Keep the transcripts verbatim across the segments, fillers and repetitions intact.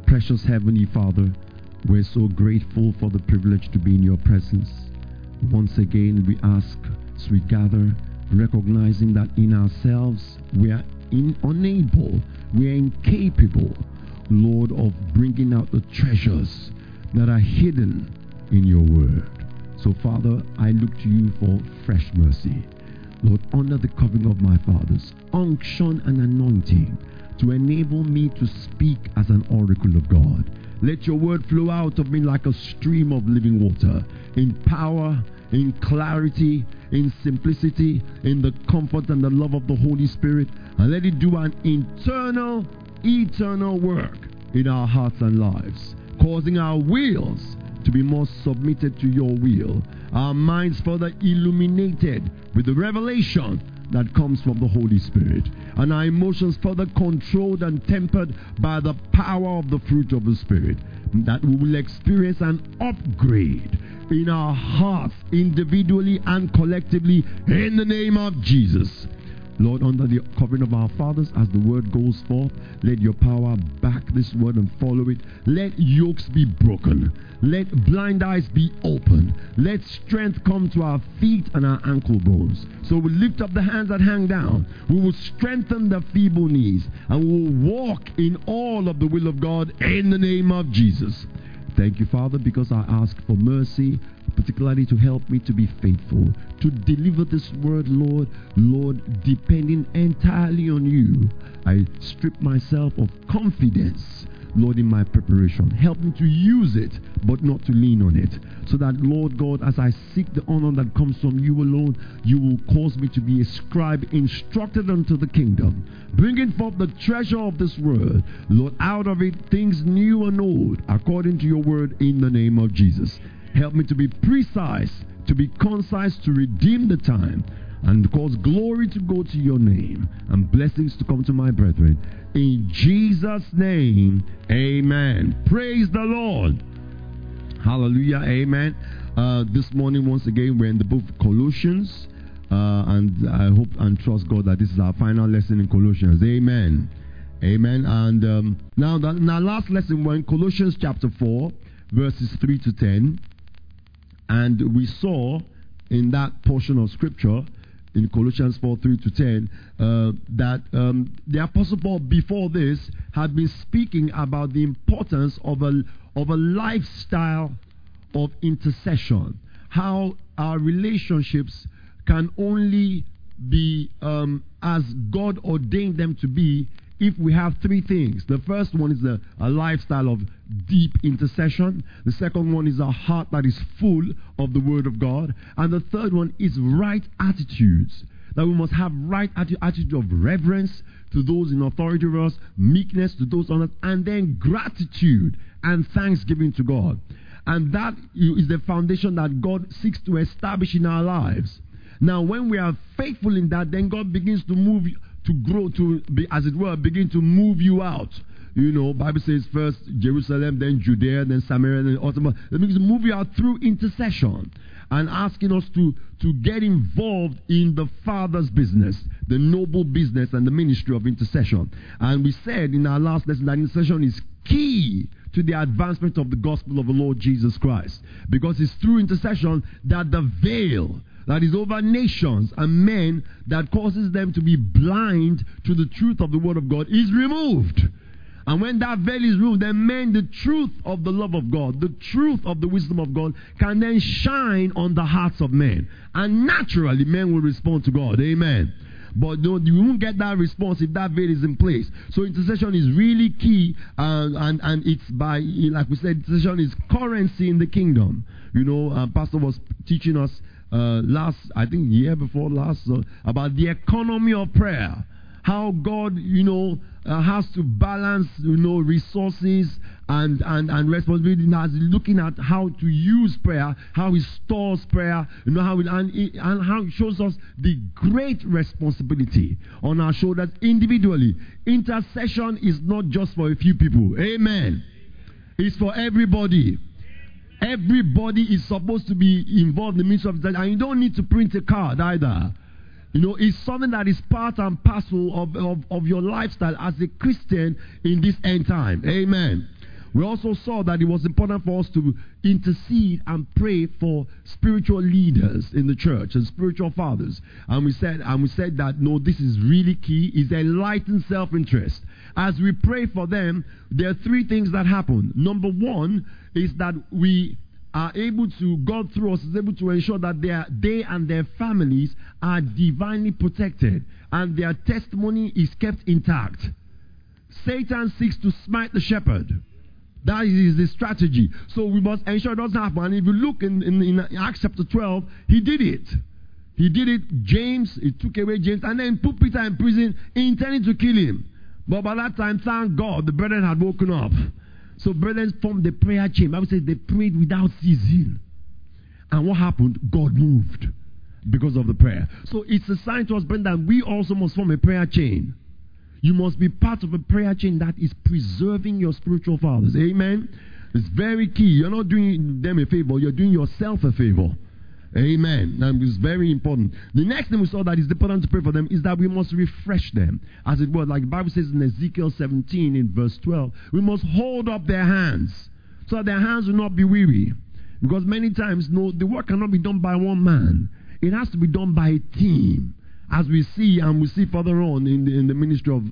Precious Heavenly Father, we're so grateful for the privilege to be in your presence. Once again, we ask as we gather, recognizing that in ourselves we are in, unable, we are incapable, Lord, of bringing out the treasures that are hidden in your word. So, Father, I look to you for fresh mercy. Lord, under the covering of my fathers, unction and anointing to enable me to speak as an oracle of God. Let your word flow out of me like a stream of living water, in power, in clarity, in simplicity, in the comfort and the love of the Holy Spirit, and let it do an internal, eternal work in our hearts and lives, causing our wills to be more submitted to your will, our minds further illuminated with the revelation that comes from the Holy Spirit, and our emotions further controlled and tempered by the power of the fruit of the Spirit, that we will experience an upgrade in our hearts individually and collectively in the name of Jesus. Lord, under the covering of our fathers, as the word goes forth, let your power back this word and follow it. Let yokes be broken. Let blind eyes be opened. Let strength come to our feet and our ankle bones. So we lift up the hands that hang down. We will strengthen the feeble knees, and we will walk in all of the will of God in the name of Jesus. Thank you, Father, because I ask for mercy, particularly to help me to be faithful, to deliver this word, Lord, Lord, depending entirely on you. I strip myself of confidence, Lord, in my preparation. Help me to use it, but not to lean on it. So that, Lord God, as I seek the honor that comes from you alone, you will cause me to be a scribe instructed unto the kingdom, bringing forth the treasure of this word, Lord, out of it things new and old, according to your word, in the name of Jesus. Help me to be precise, to be concise, to redeem the time, and cause glory to go to your name, and blessings to come to my brethren. In Jesus' name, amen. Praise the Lord. Hallelujah, amen. Uh, this morning, once again, we're in the book of Colossians, uh, and I hope and trust God that this is our final lesson in Colossians. Amen. Amen. And um, now, the, in our last lesson, we're in Colossians chapter four, verses three to ten. And we saw in that portion of scripture, in Colossians four, three to ten, uh, that um, the Apostle Paul before this had been speaking about the importance of a, of a lifestyle of intercession. How our relationships can only be um, as God ordained them to be if we have three things. The first one is a, a lifestyle of deep intercession. The second one is a heart that is full of the word of God. And the third one is right attitudes. That we must have right atti- attitude of reverence to those in authority over us, meekness to those on us, and then gratitude and thanksgiving to God. And that is the foundation that God seeks to establish in our lives. Now, when we are faithful in that, then God begins to move, to grow, to be, as it were, begin to move you out. You know, Bible says first Jerusalem, then Judea, then Samaria, then Ottoman. It begins to move you out through intercession and asking us to, to get involved in the Father's business, the noble business and the ministry of intercession. And we said in our last lesson that intercession is key to the advancement of the gospel of the Lord Jesus Christ, because it's through intercession that the veil that is over nations and men that causes them to be blind to the truth of the word of God is removed. And when that veil is removed, then men, the truth of the love of God, the truth of the wisdom of God can then shine on the hearts of men. And naturally, men will respond to God. Amen. But no, you won't get that response if that veil is in place. So intercession is really key, uh, and, and it's by, like we said, intercession is currency in the kingdom. You know, uh, Pastor was teaching us uh, last, I think year before last, uh, about the economy of prayer. How God, you know, uh, has to balance, you know, resources and, and, and responsibility. As looking at how to use prayer, how He stores prayer, you know, how it, and, and how it shows us the great responsibility on our shoulders individually. Intercession is not just for a few people. Amen. It's for everybody. Everybody is supposed to be involved in the ministry of intercession, and you don't need to print a card either. You know, it's something that is part and parcel of, of, of your lifestyle as a Christian in this end time. Amen. We also saw that it was important for us to intercede and pray for spiritual leaders in the church and spiritual fathers. And we said, and we said that no, this is really key, is enlightened self-interest. As we pray for them, there are three things that happen. Number one is that we are able to, God through us is able to ensure that they, are, they and their families are divinely protected and their testimony is kept intact. Satan seeks to smite the shepherd. That is the strategy. So we must ensure it doesn't happen. And if you look in, in, in Acts chapter twelve, he did it. He did it. James, he took away James and then put Peter in prison, intending to kill him. But by that time, thank God, the brethren had woken up. So brethren formed the prayer chain. The Bible says they prayed without ceasing. And what happened? God moved because of the prayer. So it's a sign to us, brethren, that we also must form a prayer chain. You must be part of a prayer chain that is preserving your spiritual fathers. Amen. It's very key. You're not doing them a favor. You're doing yourself a favor. Amen. And it's very important. The next thing we saw that is important to pray for them is that we must refresh them. As it were, like the Bible says in Ezekiel seventeen in verse twelve, we must hold up their hands so that their hands will not be weary. Because many times, no, the work cannot be done by one man. It has to be done by a team. As we see, and we see further on in the, in the ministry of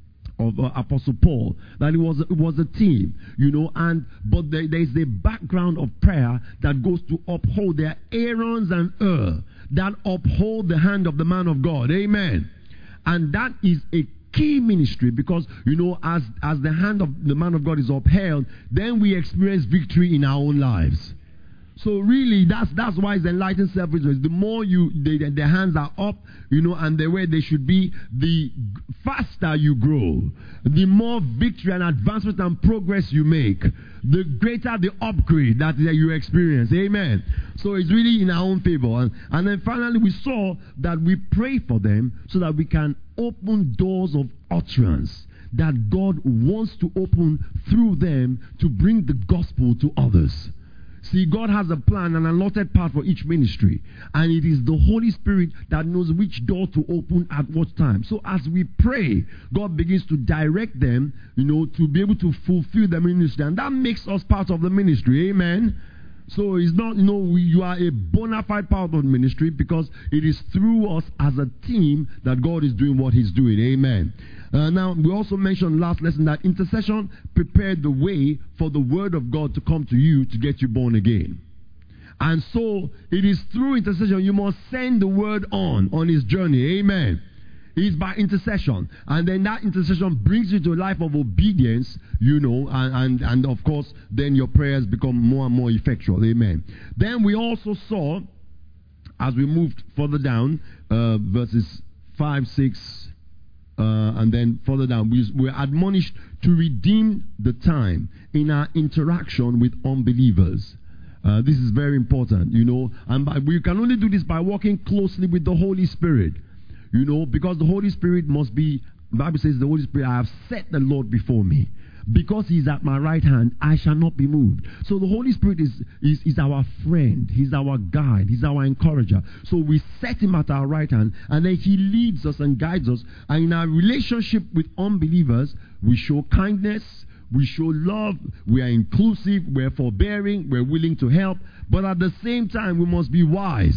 of uh, Apostle Paul, that it was it was a team, you know, and but there, there is the background of prayer that goes to uphold. There are Aarons and Ur that uphold the hand of the man of God. Amen. And that is a key ministry because, you know, as as the hand of the man of God is upheld, then we experience victory in our own lives. So really, that's that's why it's enlightened self-interest. The more you, they, their hands are up, you know, and the way they should be, the faster you grow. The more victory and advancement and progress you make, the greater the upgrade that you experience. Amen. So it's really in our own favor. And, and then finally, we saw that we pray for them so that we can open doors of utterance that God wants to open through them to bring the gospel to others. See, God has a plan, an allotted path for each ministry. And it is the Holy Spirit that knows which door to open at what time. So as we pray, God begins to direct them, you know, to be able to fulfill the ministry. And that makes us part of the ministry. Amen. So it's not, you know, we, you are a bona fide part of the ministry because it is through us as a team that God is doing what he's doing. Amen. Uh, now, we also mentioned last lesson that intercession prepared the way for the word of God to come to you to get you born again. And so, it is through intercession you must send the word on, on his journey. Amen. It is by intercession. And then that intercession brings you to a life of obedience, you know, and, and, and of course, then your prayers become more and more effectual. Amen. Then we also saw, as we moved further down, uh, verses five, six, Uh, and then further down, we were admonished to redeem the time in our interaction with unbelievers. Uh, this is very important, you know, and by, we can only do this by working closely with the Holy Spirit, you know, because the Holy Spirit must be, the Bible says the Holy Spirit, I have set the Lord before me. Because he is at my right hand, I shall not be moved. So the Holy Spirit is, is, is our friend. He's our guide. He's our encourager. So we set him at our right hand, and then he leads us and guides us. And in our relationship with unbelievers, we show kindness, we show love, we are inclusive, we're forbearing, we're willing to help. But at the same time, we must be wise.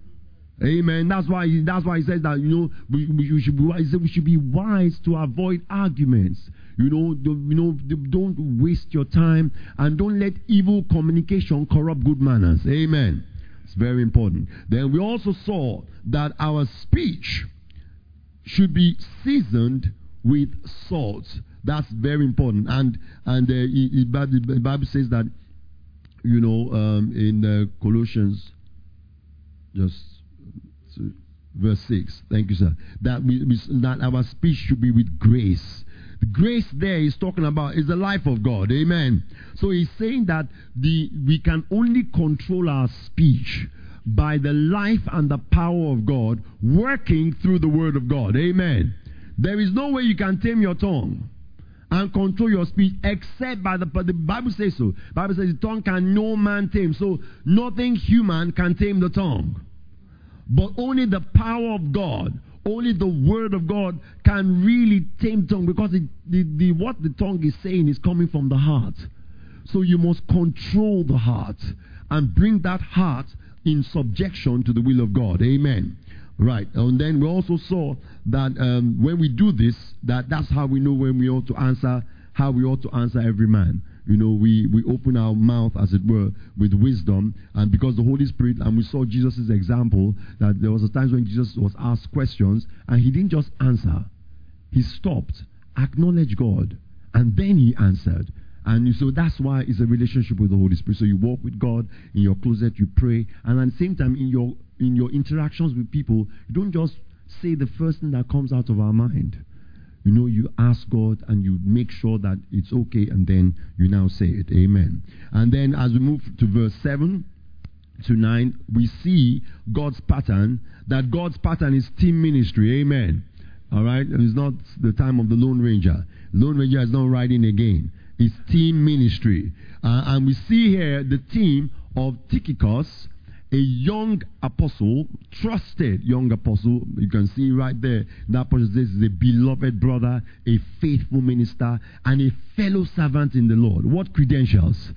Amen. That's why he, that's why he says that, you know, we, we, should be wise. He said we should be wise to avoid arguments. You know, do, you know, don't waste your time and don't let evil communication corrupt good manners. Amen. It's very important. Then we also saw that our speech should be seasoned with salt. That's very important. And and uh, it, it, the Bible says that, you know, um, in uh, Colossians, just verse six. Thank you, sir. That we, we that our speech should be with grace. The grace there is talking about is the life of God. Amen. So he's saying that the we can only control our speech by the life and the power of God working through the word of God. Amen. There is no way you can tame your tongue and control your speech except by the, but the Bible says so. The Bible says the tongue can no man tame. So nothing human can tame the tongue. But only the power of God, only the word of God can really tame tongue, because it, the, the what the tongue is saying is coming from the heart. So you must control the heart and bring that heart in subjection to the will of God. Amen. Right. And then we also saw that um, when we do this, that that's how we know when we ought to answer, how we ought to answer every man. You know, we, we open our mouth, as it were, with wisdom, and because the Holy Spirit, and we saw Jesus' example, that there was a time when Jesus was asked questions, and he didn't just answer. He stopped, acknowledged God, and then he answered. And so that's why it's a relationship with the Holy Spirit. So you walk with God in your closet, you pray, and at the same time, in your in your interactions with people, you don't just say the first thing that comes out of our mind. You know, you ask God and you make sure that it's okay, and then you now say it. Amen. And then as we move to verse seven to nine, we see God's pattern, that God's pattern is team ministry. Amen. All right? It's not the time of the Lone Ranger. Lone Ranger is not riding again. It's team ministry. Uh, and we see here the team of Tychicus, a young apostle, trusted young apostle. You can see right there, that person says is a beloved brother, a faithful minister, and a fellow servant in the Lord. What credentials?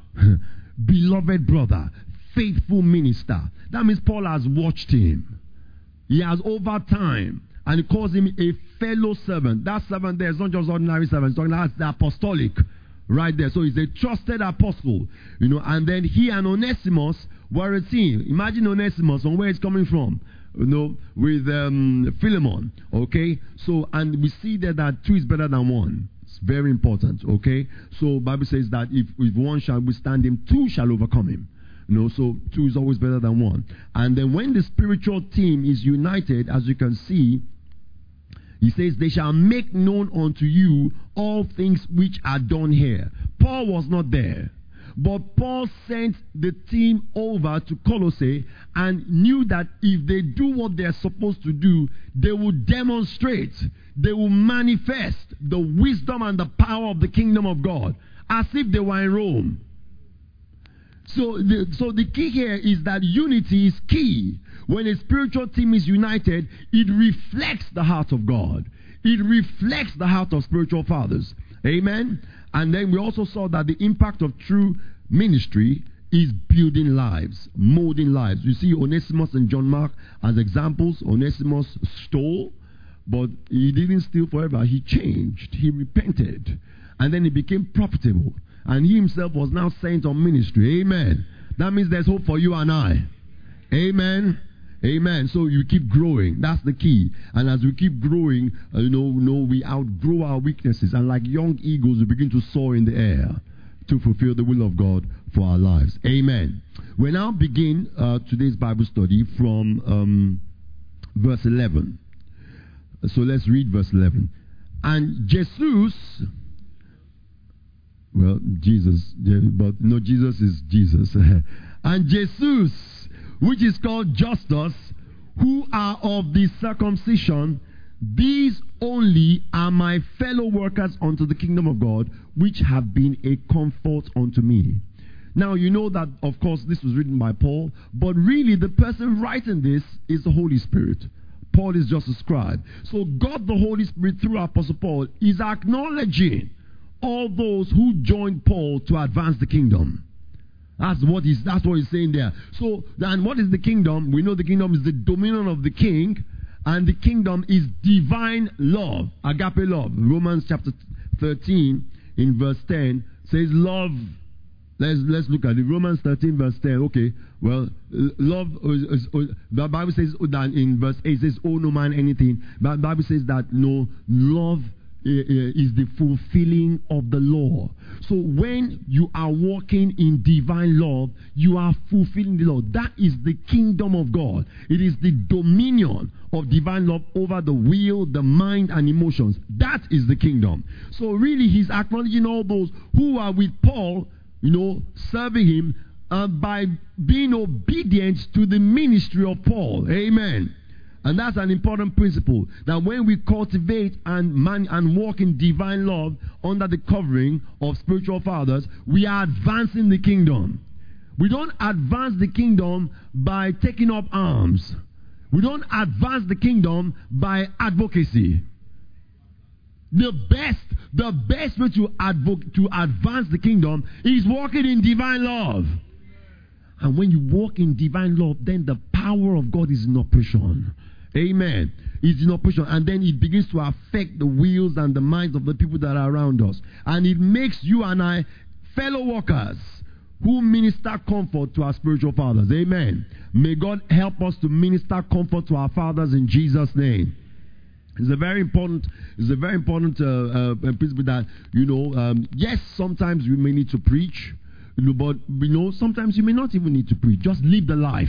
Beloved brother, faithful minister. That means Paul has watched him. He has over time, and he calls him a fellow servant. That servant there is not just ordinary servant. It's talking about the apostolic right there. So he's a trusted apostle, you know. And then he and Onesimus were a team. Imagine Onesimus and where it's coming from, you know, with um, Philemon. Okay, so and we see there that two is better than one. It's very important. Okay, so Bible says that if, if one shall withstand him, two shall overcome him. You know, so two is always better than one. And then when the spiritual team is united, as you can see, he says, they shall make known unto you all things which are done here. Paul was not there, but Paul sent the team over to Colossae and knew that if they do what they're supposed to do, they will demonstrate, they will manifest the wisdom and the power of the kingdom of God as if they were in Rome. So the, so the key here is that unity is key. When a spiritual team is united, it reflects the heart of God. It reflects the heart of spiritual fathers. Amen? And then we also saw that the impact of true ministry is building lives, molding lives. You see Onesimus and John Mark as examples. Onesimus stole, but he didn't steal forever. He changed. He repented. And then he became profitable. And he himself was now sent on ministry. Amen. That means there's hope for you and I. Amen. Amen. So you keep growing. That's the key. And as we keep growing, uh, you know, you know, we outgrow our weaknesses. And like young eagles, we begin to soar in the air to fulfill the will of God for our lives. Amen. We now begin uh, today's Bible study from um, verse eleven. So let's read verse eleven. And Jesus... Well, Jesus, but no, Jesus is Jesus. And Jesus, which is called Justus, who are of the circumcision, these only are my fellow workers unto the kingdom of God, which have been a comfort unto me. Now, you know that, of course, this was written by Paul, but really the person writing this is the Holy Spirit. Paul is just a scribe. So God, the Holy Spirit, through Apostle Paul, is acknowledging all those who joined Paul to advance the kingdom. That's what he's, that's what he's saying there. So, and what is the kingdom? We know the kingdom is the dominion of the king, and the kingdom is divine love, agape love. Romans chapter thirteen in verse ten says love. Let's, let's look at it. Romans thirteen verse ten. Okay, well, love, is, is, is, the Bible says that in verse eight, it says, owe no man anything. But the Bible says that no, love is the fulfilling of the law. So when you are walking in divine love, you are fulfilling the law. That is the kingdom of God. It is the dominion of divine love over the will, the mind, and emotions. That is the kingdom. So really, he's acknowledging all those who are with Paul, you know, serving him uh, by being obedient to the ministry of Paul. Amen. And that's an important principle, that when we cultivate and man and walk in divine love under the covering of spiritual fathers, we are advancing the kingdom. We don't advance the kingdom by taking up arms. We don't advance the kingdom by advocacy. The best, the best way to advocate, to advance the kingdom is walking in divine love. And when you walk in divine love, then the power of God is in operation. Amen. It's in operation. And then it begins to affect the wills and the minds of the people that are around us. And it makes you and I fellow workers who minister comfort to our spiritual fathers. Amen. May God help us to minister comfort to our fathers in Jesus' name. It's a very important, it's a very important uh, uh, principle that, you know, um, yes, sometimes we may need to preach, you know, but, you know, sometimes you may not even need to preach. Just live the life.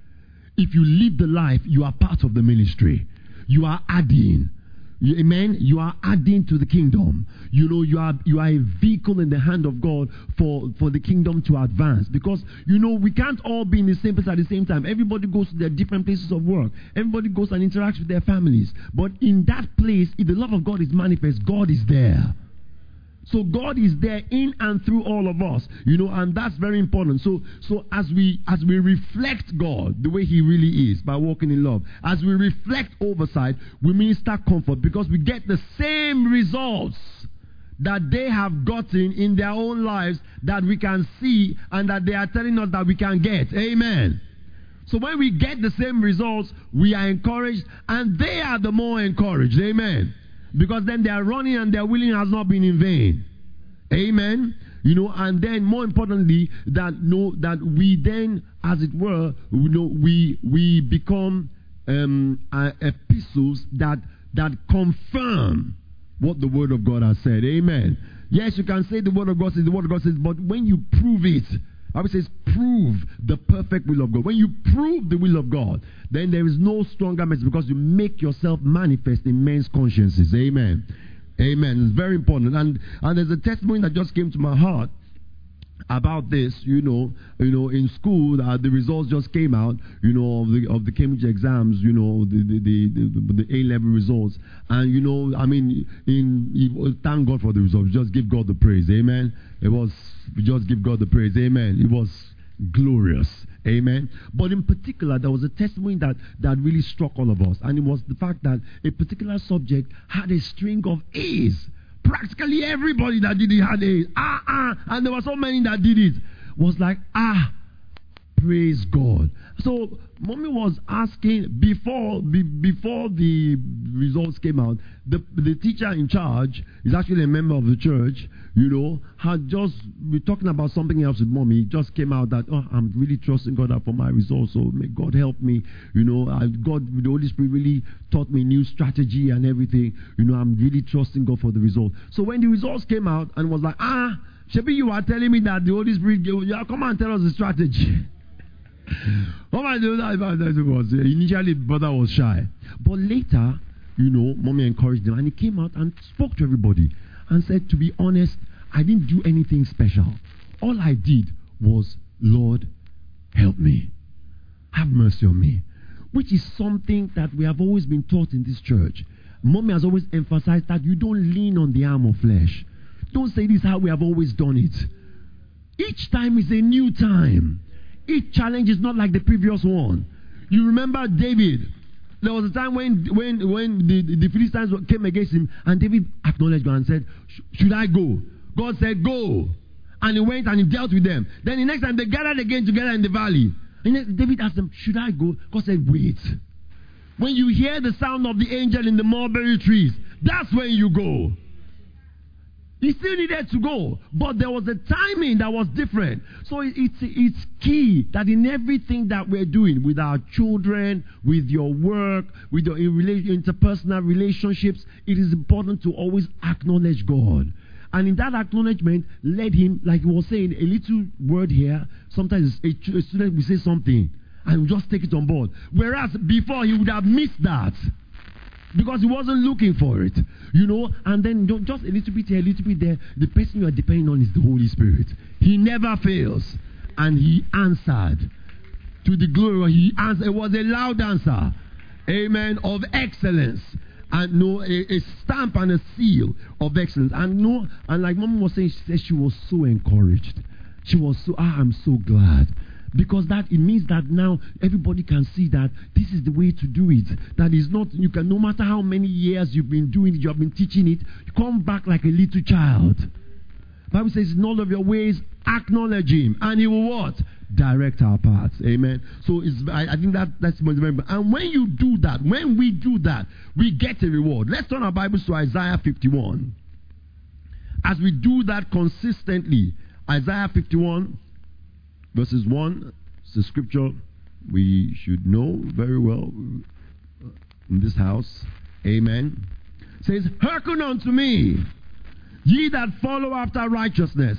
If you live the life, you are part of the ministry. You are adding. You, amen. You are adding to the kingdom. You know, you are you are a vehicle in the hand of God for, for the kingdom to advance. Because, you know, we can't all be in the same place at the same time. Everybody goes to their different places of work. Everybody goes and interacts with their families. But in that place, if the love of God is manifest, God is there. So God is there in and through all of us, you know, and that's very important. So, so as we as we reflect God the way He really is by walking in love, as we reflect oversight, we minister comfort because we get the same results that they have gotten in their own lives that we can see and that they are telling us that we can get. Amen. So when we get the same results, we are encouraged, and they are the more encouraged. Amen. Because then their running and their willing has not been in vain. Amen. You know, and then more importantly, that know that we then, as it were, you know, we we become um, uh, epistles that that confirm what the Word of God has said. Amen. Yes, you can say the Word of God says the Word of God says, but when you prove it, I would say prove the perfect will of God. When you prove the will of God, then there is no stronger message because you make yourself manifest in men's consciences. Amen. Amen. It's very important. And and there's a testimony that just came to my heart about this. You know, you know, in school, uh, the results just came out. You know, of the of the Cambridge exams. You know, the the the, the, the A level results. And you know, I mean, in thank God for the results. Just give God the praise. Amen. It was. We just give God the praise. Amen. It was glorious. Amen. But in particular, there was a testimony that, that really struck all of us. And it was the fact that a particular subject had a string of A's. Practically everybody that did it had A's. Ah, ah. And there were so many that did it. Was like, ah, praise God. So, Mommy was asking, before be, before the results came out, the, the teacher in charge is actually a member of the church, you know, had just been talking about something else with Mommy. It just came out that, oh, I'm really trusting God for my results, so may God help me. You know, I, God, the Holy Spirit really taught me new strategy and everything. You know, I'm really trusting God for the result. So when the results came out and was like, ah, Shebi, you are telling me that the Holy Spirit gave, yeah, come and tell us the strategy. Oh my God, was initially brother was shy, but later, you know, Mommy encouraged him, and he came out and spoke to everybody and said, to be honest, I didn't do anything special. All I did was, Lord, help me, have mercy on me, which is something that we have always been taught in this church. Mommy has always emphasized that you don't lean on the arm of flesh. Don't say this is how we have always done it. Each time is a new time. Each challenge is not like the previous one. You remember David. There was a time when when when the, the Philistines came against him, and David acknowledged God and said, should I go? God said, go. And he went and he dealt with them. Then the next time they gathered again together in the valley. And David asked them, should I go? God said, wait. When you hear the sound of the angel in the mulberry trees, that's when you go. He still needed to go, but there was a timing that was different. So it, it's it's key that in everything that we're doing, with our children, with your work, with your interpersonal relationships, it is important to always acknowledge God. And in that acknowledgement, let Him, like he was saying, a little word here, sometimes a, a student will say something, and we'll just take it on board. Whereas before, he would have missed that, because he wasn't looking for it, you know. And then just a little bit here, a little bit there. The person you are depending on is the Holy Spirit. He never fails, and He answered to the glory. He answered. It was a loud answer, amen, of excellence, and no, a, a stamp and a seal of excellence. And no, and like Mom was saying, she said she was so encouraged. She was so. Ah, I'm so glad, Because that it means that now everybody can see that this is the way to do it. That is not, you can, no matter how many years you've been doing it, you have been teaching it, you come back like a little child. Bible says, in all of your ways, acknowledge him, and he will what? Direct our paths. Amen. So it's, I, I think that that's very important. And when you do that, when we do that, we get a reward. Let's turn our Bibles to Isaiah fifty-one. As we do that consistently, Isaiah fifty-one, verses one, it's a scripture we should know very well in this house. Amen. It says, hearken unto me, ye that follow after righteousness,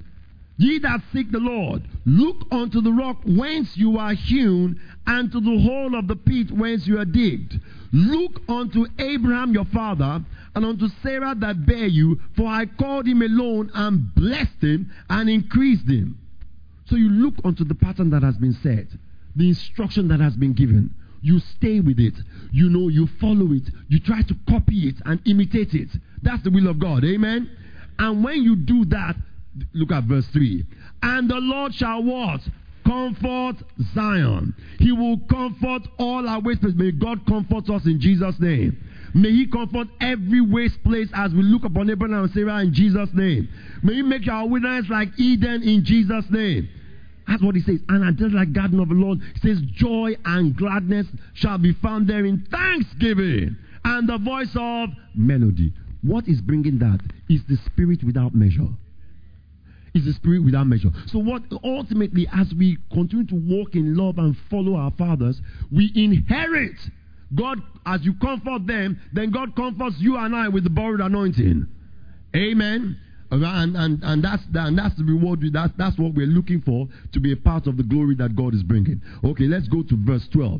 ye that seek the Lord, look unto the rock whence you are hewn, and to the hole of the pit whence you are digged. Look unto Abraham your father, and unto Sarah that bare you, for I called him alone, and blessed him, and increased him. So you look unto the pattern that has been set, the instruction that has been given. You stay with it. You know, you follow it. You try to copy it and imitate it. That's the will of God. Amen? And when you do that, look at verse three. And the Lord shall what? Comfort Zion. He will comfort all our waste places. May God comfort us in Jesus' name. May he comfort every waste place as we look upon Abraham and Sarah in Jesus' name. May he make our wilderness like Eden in Jesus' name. That's what he says. And just like garden of the Lord, he says, joy and gladness shall be found there in thanksgiving and the voice of melody. What is bringing that is the spirit without measure. Is the spirit without measure. So what ultimately, as we continue to walk in love and follow our fathers, we inherit God. As you comfort them, then God comforts you and I with the borrowed anointing. Amen. And, and, and, that's, and that's the reward. That, that's what we're looking for, to be a part of the glory that God is bringing. Okay, let's go to verse twelve.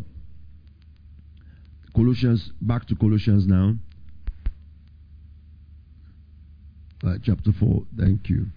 Colossians, back to Colossians now. Uh, chapter four, thank you.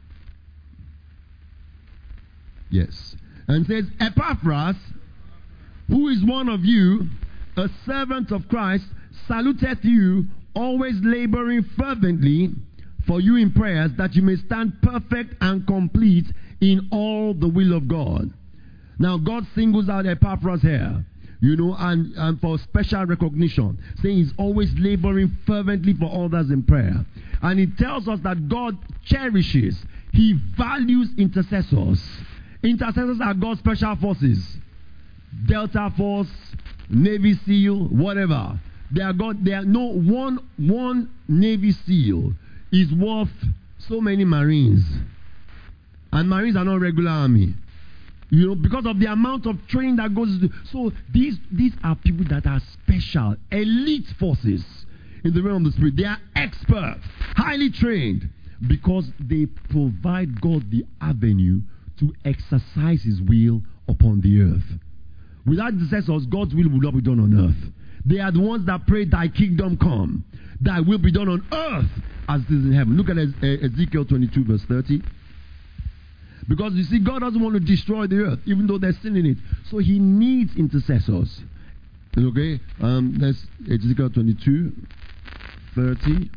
Yes. And it says, Epaphras, who is one of you, a servant of Christ, saluteth you, always laboring fervently for you in prayers, that you may stand perfect and complete in all the will of God. Now, God singles out Epaphras here, you know, and, and for special recognition, saying he's always laboring fervently for others in prayer. And it tells us that God cherishes, he values intercessors. Intercessors are God's special forces. Delta Force, Navy SEAL, whatever. They are God. They are no one. One Navy SEAL is worth so many Marines, and Marines are not regular army. You know, because of the amount of training that goes into. So these these are people that are special, elite forces in the realm of the spirit. They are experts, highly trained, because they provide God the avenue to exercise his will upon the earth. Without intercessors, God's will will not be done on earth. They are the ones that pray, thy kingdom come, thy will be done on earth as it is in heaven. Look at Ezekiel twenty-two verse thirty. Because you see, God doesn't want to destroy the earth, even though there's sin in it. So he needs intercessors. Okay? Um, that's Ezekiel twenty-two thirty.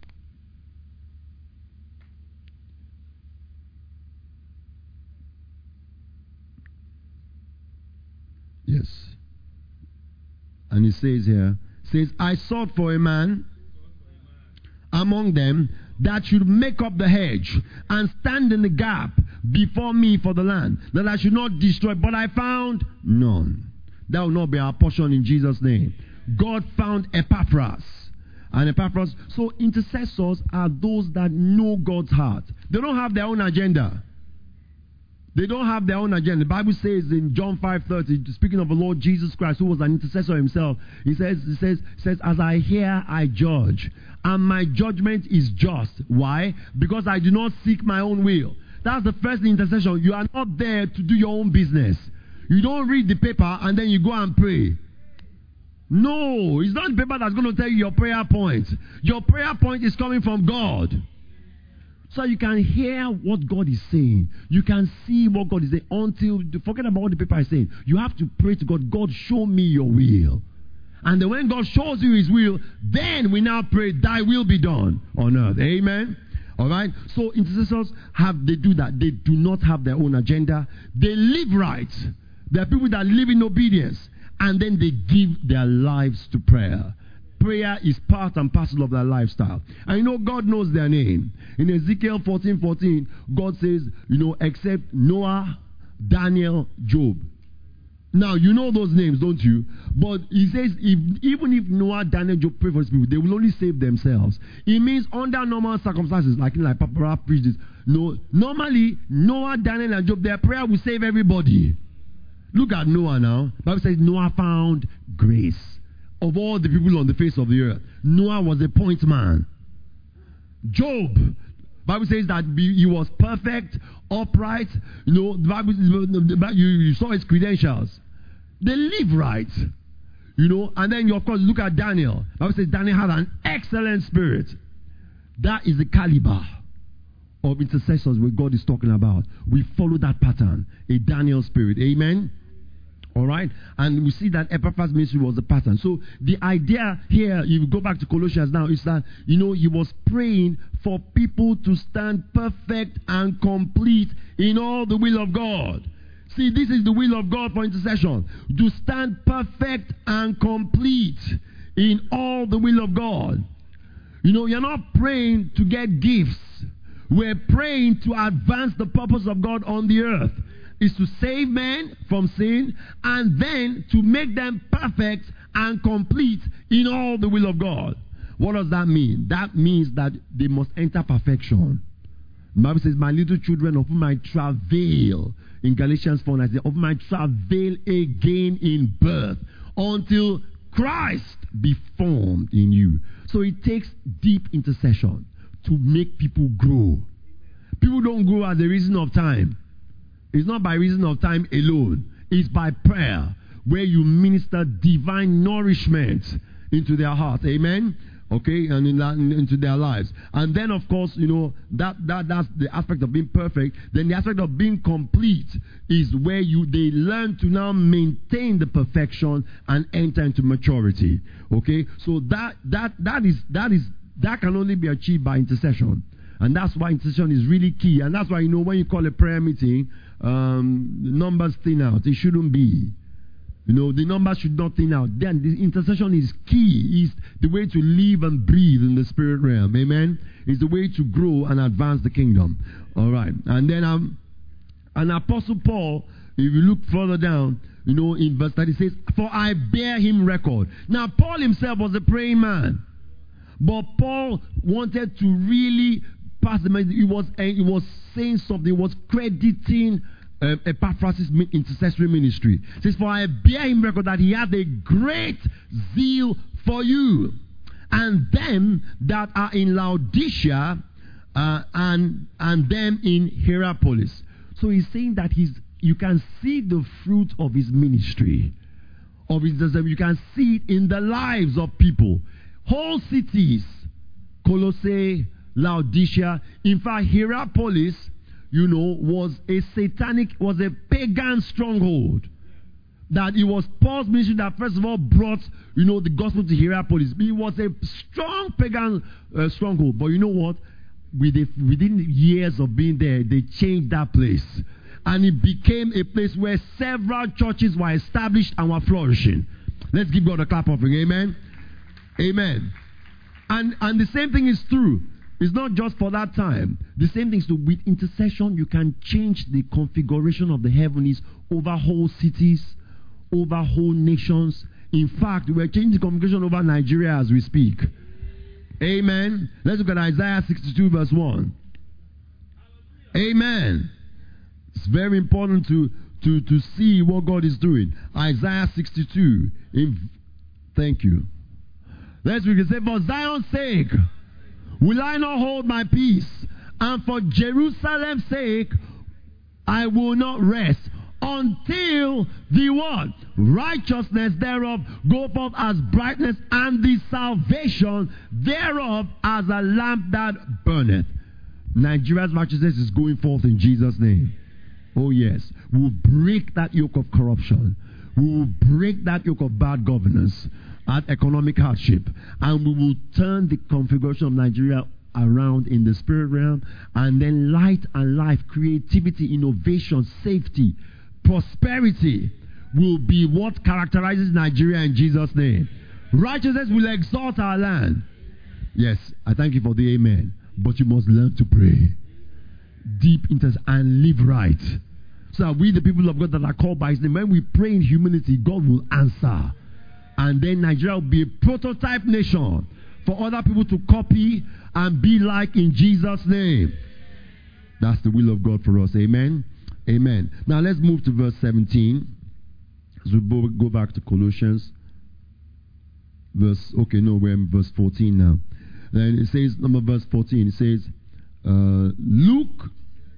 Yes. And he says here, says, I sought for a man among them that should make up the hedge and stand in the gap before me for the land, that I should not destroy, but I found none. That will not be our portion in Jesus' name. God found Epaphras. And Epaphras, so intercessors are those that know God's heart. They don't have their own agenda. They don't have their own agenda. The Bible says in John five thirty, speaking of the Lord Jesus Christ, who was an intercessor himself, he says, he says, he says, as I hear, I judge, and my judgment is just. Why? Because I do not seek my own will. That's the first intercession. You are not there to do your own business. You don't read the paper and then you go and pray. No, it's not the paper that's going to tell you your prayer point. Your prayer point is coming from God. So you can hear what God is saying. You can see what God is saying. Until, forget about what the paper is saying. You have to pray to God. God, show me your will. And then when God shows you his will, then we now pray, thy will be done on earth. Amen. All right? So intercessors have, they do that. They do not have their own agenda. They live right. There are people that live in obedience, and then they give their lives to prayer. Prayer is part and parcel of their lifestyle. And you know, God knows their name. In Ezekiel fourteen fourteen, God says, you know, except Noah, Daniel, Job. Now, you know those names, don't you? But he says, if, even if Noah, Daniel, Job pray for these people, they will only save themselves. It means under normal circumstances, like, like Papa preached this. No, normally, Noah, Daniel, and Job, their prayer will save everybody. Look at Noah now. The Bible says Noah found grace. Of all the people on the face of the earth, Noah was a point man. Job, the Bible says that he was perfect, upright. You know, the Bible, the Bible, you, you saw his credentials. They live right. You know, and then you of course look at Daniel. The Bible says Daniel had an excellent spirit. That is the caliber of intercessors what God is talking about. We follow that pattern, a Daniel spirit. Amen. All right, and we see that Epaphras' ministry was the pattern. So the idea here, if you go back to Colossians now, is that, you know, he was praying for people to stand perfect and complete in all the will of God. See, this is the will of God for intercession, to stand perfect and complete in all the will of God. You know, you're not praying to get gifts. We're praying to advance the purpose of God on the earth. Is to save men from sin, and then to make them perfect and complete in all the will of God. What does that mean? That means that they must enter perfection. The Bible says, my little children, of whom I travail, in Galatians four nine, of whom I travail again in birth, until Christ be formed in you. So it takes deep intercession to make people grow. People don't grow as a reason of time. It's not by reason of time alone. It's by prayer, where you minister divine nourishment into their hearts. Amen? Okay? And in that, into their lives. And then, of course, you know, that, that that's the aspect of being perfect. Then the aspect of being complete is where you they learn to now maintain the perfection and enter into maturity. Okay? So that that that is that is that can only be achieved by intercession. And that's why intercession is really key. And that's why, you know, when you call a prayer meeting, um, the numbers thin out. It shouldn't be. You know, the numbers should not thin out. Then the intercession is key. It's the way to live and breathe in the spirit realm. Amen? It's the way to grow and advance the kingdom. All right. And then um, an Apostle Paul, if you look further down, you know, in verse thirty, says, for I bear him record. Now, Paul himself was a praying man. But Paul wanted to really pass the message. He was, uh, he was saying something. He was crediting uh, Epaphras' intercessory ministry. It says, for I bear him record that he had a great zeal for you, and them that are in Laodicea, uh, and, and them in Hierapolis. So he's saying that he's, you can see the fruit of his ministry. Of his, you can see it in the lives of people. Whole cities, Colossae, Laodicea. In fact, Hierapolis, you know, was a satanic, was a pagan stronghold. That it was Paul's ministry that first of all brought, you know, the gospel to Hierapolis. It was a strong pagan uh, stronghold. But you know what? Within years of being there, they changed that place. And it became a place where several churches were established and were flourishing. Let's give God a clap offering. Amen. Amen. And and the same thing is true. It's not just for that time. The same thing is true. With intercession, you can change the configuration of the heavens over whole cities, over whole nations. In fact, we're changing the configuration over Nigeria as we speak. Amen. Let's look at Isaiah sixty-two verse one. Amen. It's very important to, to, to see what God is doing. Isaiah sixty-two. In, thank you. Let's read it. Say, for Zion's sake, will I not hold my peace? And for Jerusalem's sake, I will not rest until the what? Righteousness thereof go forth as brightness, and the salvation thereof as a lamp that burneth. Nigeria's righteousness is going forth in Jesus' name. Oh yes. We will break that yoke of corruption. We will break that yoke of bad governance, at economic hardship, and we will turn the configuration of Nigeria around in the spirit realm. And then light and life, creativity, innovation, safety, prosperity will be what characterizes Nigeria in Jesus' name. Righteousness will exalt our land. Yes, I thank you for the amen. But you must learn to pray. Deep interest and live right. So that we, the people of God that are called by his name, when we pray in humility, God will answer. And then Nigeria will be a prototype nation for other people to copy and be like in Jesus' name. That's the will of God for us. Amen. Amen. Now let's move to verse seventeen. As we go back to Colossians. Verse, okay, no, we're in verse fourteen now. Then it says, number verse fourteen, it says, uh, Luke,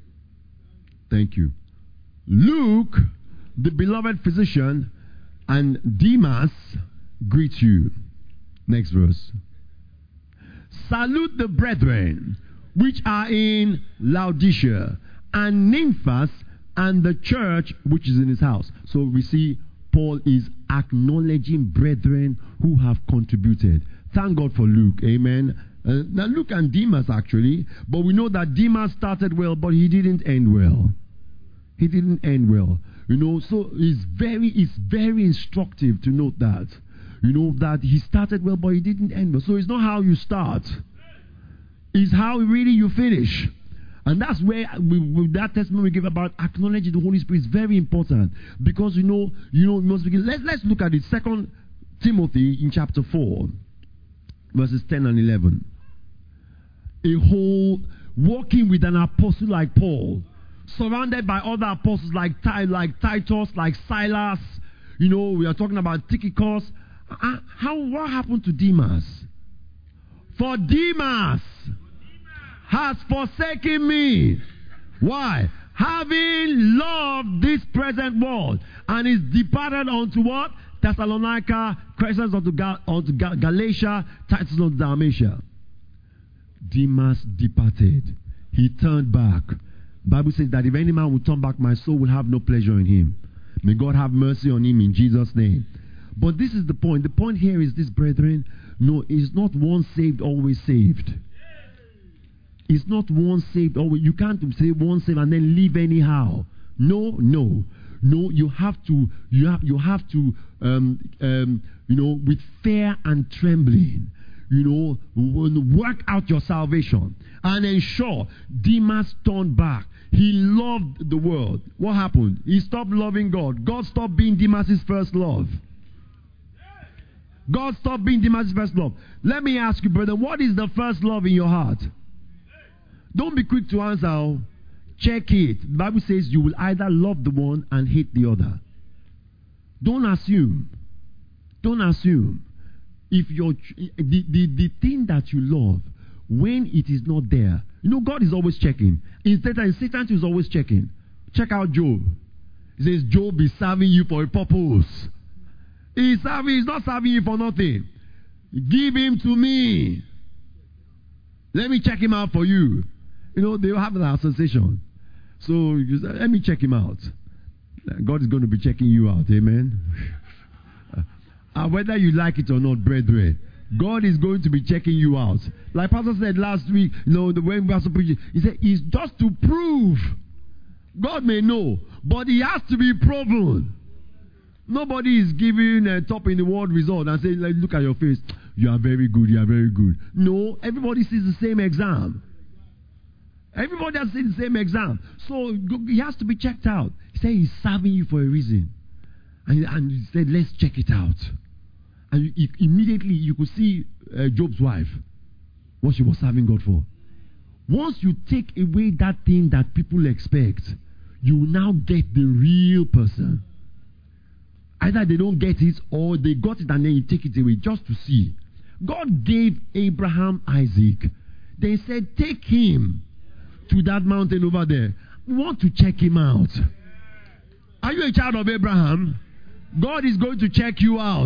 thank you. Luke, the beloved physician, and Demas greet you. Next verse. Salute the brethren which are in Laodicea, and Nymphas, and the church which is in his house. So we see Paul is acknowledging brethren who have contributed. Thank God for Luke. Amen. Uh, now Luke and Demas actually, but we know that Demas started well, but he didn't end well. He didn't end well. You know, so it's very, it's very instructive to note that. You know, that he started well, but he didn't end well. So it's not how you start. It's how really you finish. And that's where we, with that testimony we give about acknowledging the Holy Spirit is very important. Because you know, you know, must begin. Let's let's look at it. Second Timothy in chapter four, verses ten and eleven. A whole walking with an apostle like Paul, surrounded by other apostles like Ty, like Titus, like Silas. You know, we are talking about Tychicus. Uh, how what happened to Demas? For Demas has forsaken me. Why? Having loved this present world, and is departed unto what? Thessalonica, Crescens unto, Gal- unto Gal- Galatia, Titus unto Dalmatia. Demas departed. He turned back. The Bible says that if any man will turn back, my soul will have no pleasure in him. May God have mercy on him in Jesus' name. But this is the point. The point here is this, brethren. No, it's not one saved, always saved. It's not one saved always. You can't say one saved and then leave anyhow. No, no, no. You have to. You have. You have to. Um, um, you know, with fear and trembling. You know, work out your salvation and ensure. Demas turned back. He loved the world. What happened? He stopped loving God. God stopped being Demas's first love. God stopped being Demas's first love. Let me ask you, brother, what is the first love in your heart? Don't be quick to answer. Check it. The Bible says you will either love the one and hate the other. Don't assume. Don't assume. If you're the, the, the thing that you love, when it is not there, you know, God is always checking. Instead, Satan is always checking. Check out Job. He says, Job is serving you for a purpose. He's serving, he's not serving you for nothing. Give him to me. Let me check him out for you. You know, they have an association. So, let me check him out. God is going to be checking you out. Amen. Uh, whether you like it or not, brethren, God is going to be checking you out. Like Pastor said last week, you know, the when Pastor preached, he said, it's just to prove. God may know, but he has to be proven. Nobody is giving a top in the world result and saying, like, look at your face. You are very good, you are very good. No, everybody sees the same exam. Everybody has seen the same exam. So he has to be checked out. He said he's serving you for a reason. And, and he said, let's check it out. And you, immediately you could see uh, Job's wife, what she was serving God for. Once you take away that thing that people expect, you will now get the real person. Either they don't get it or they got it and then you take it away just to see. God gave Abraham Isaac. They said, take him to that mountain over there. We want to check him out. Are you a child of Abraham? God is going to check you out.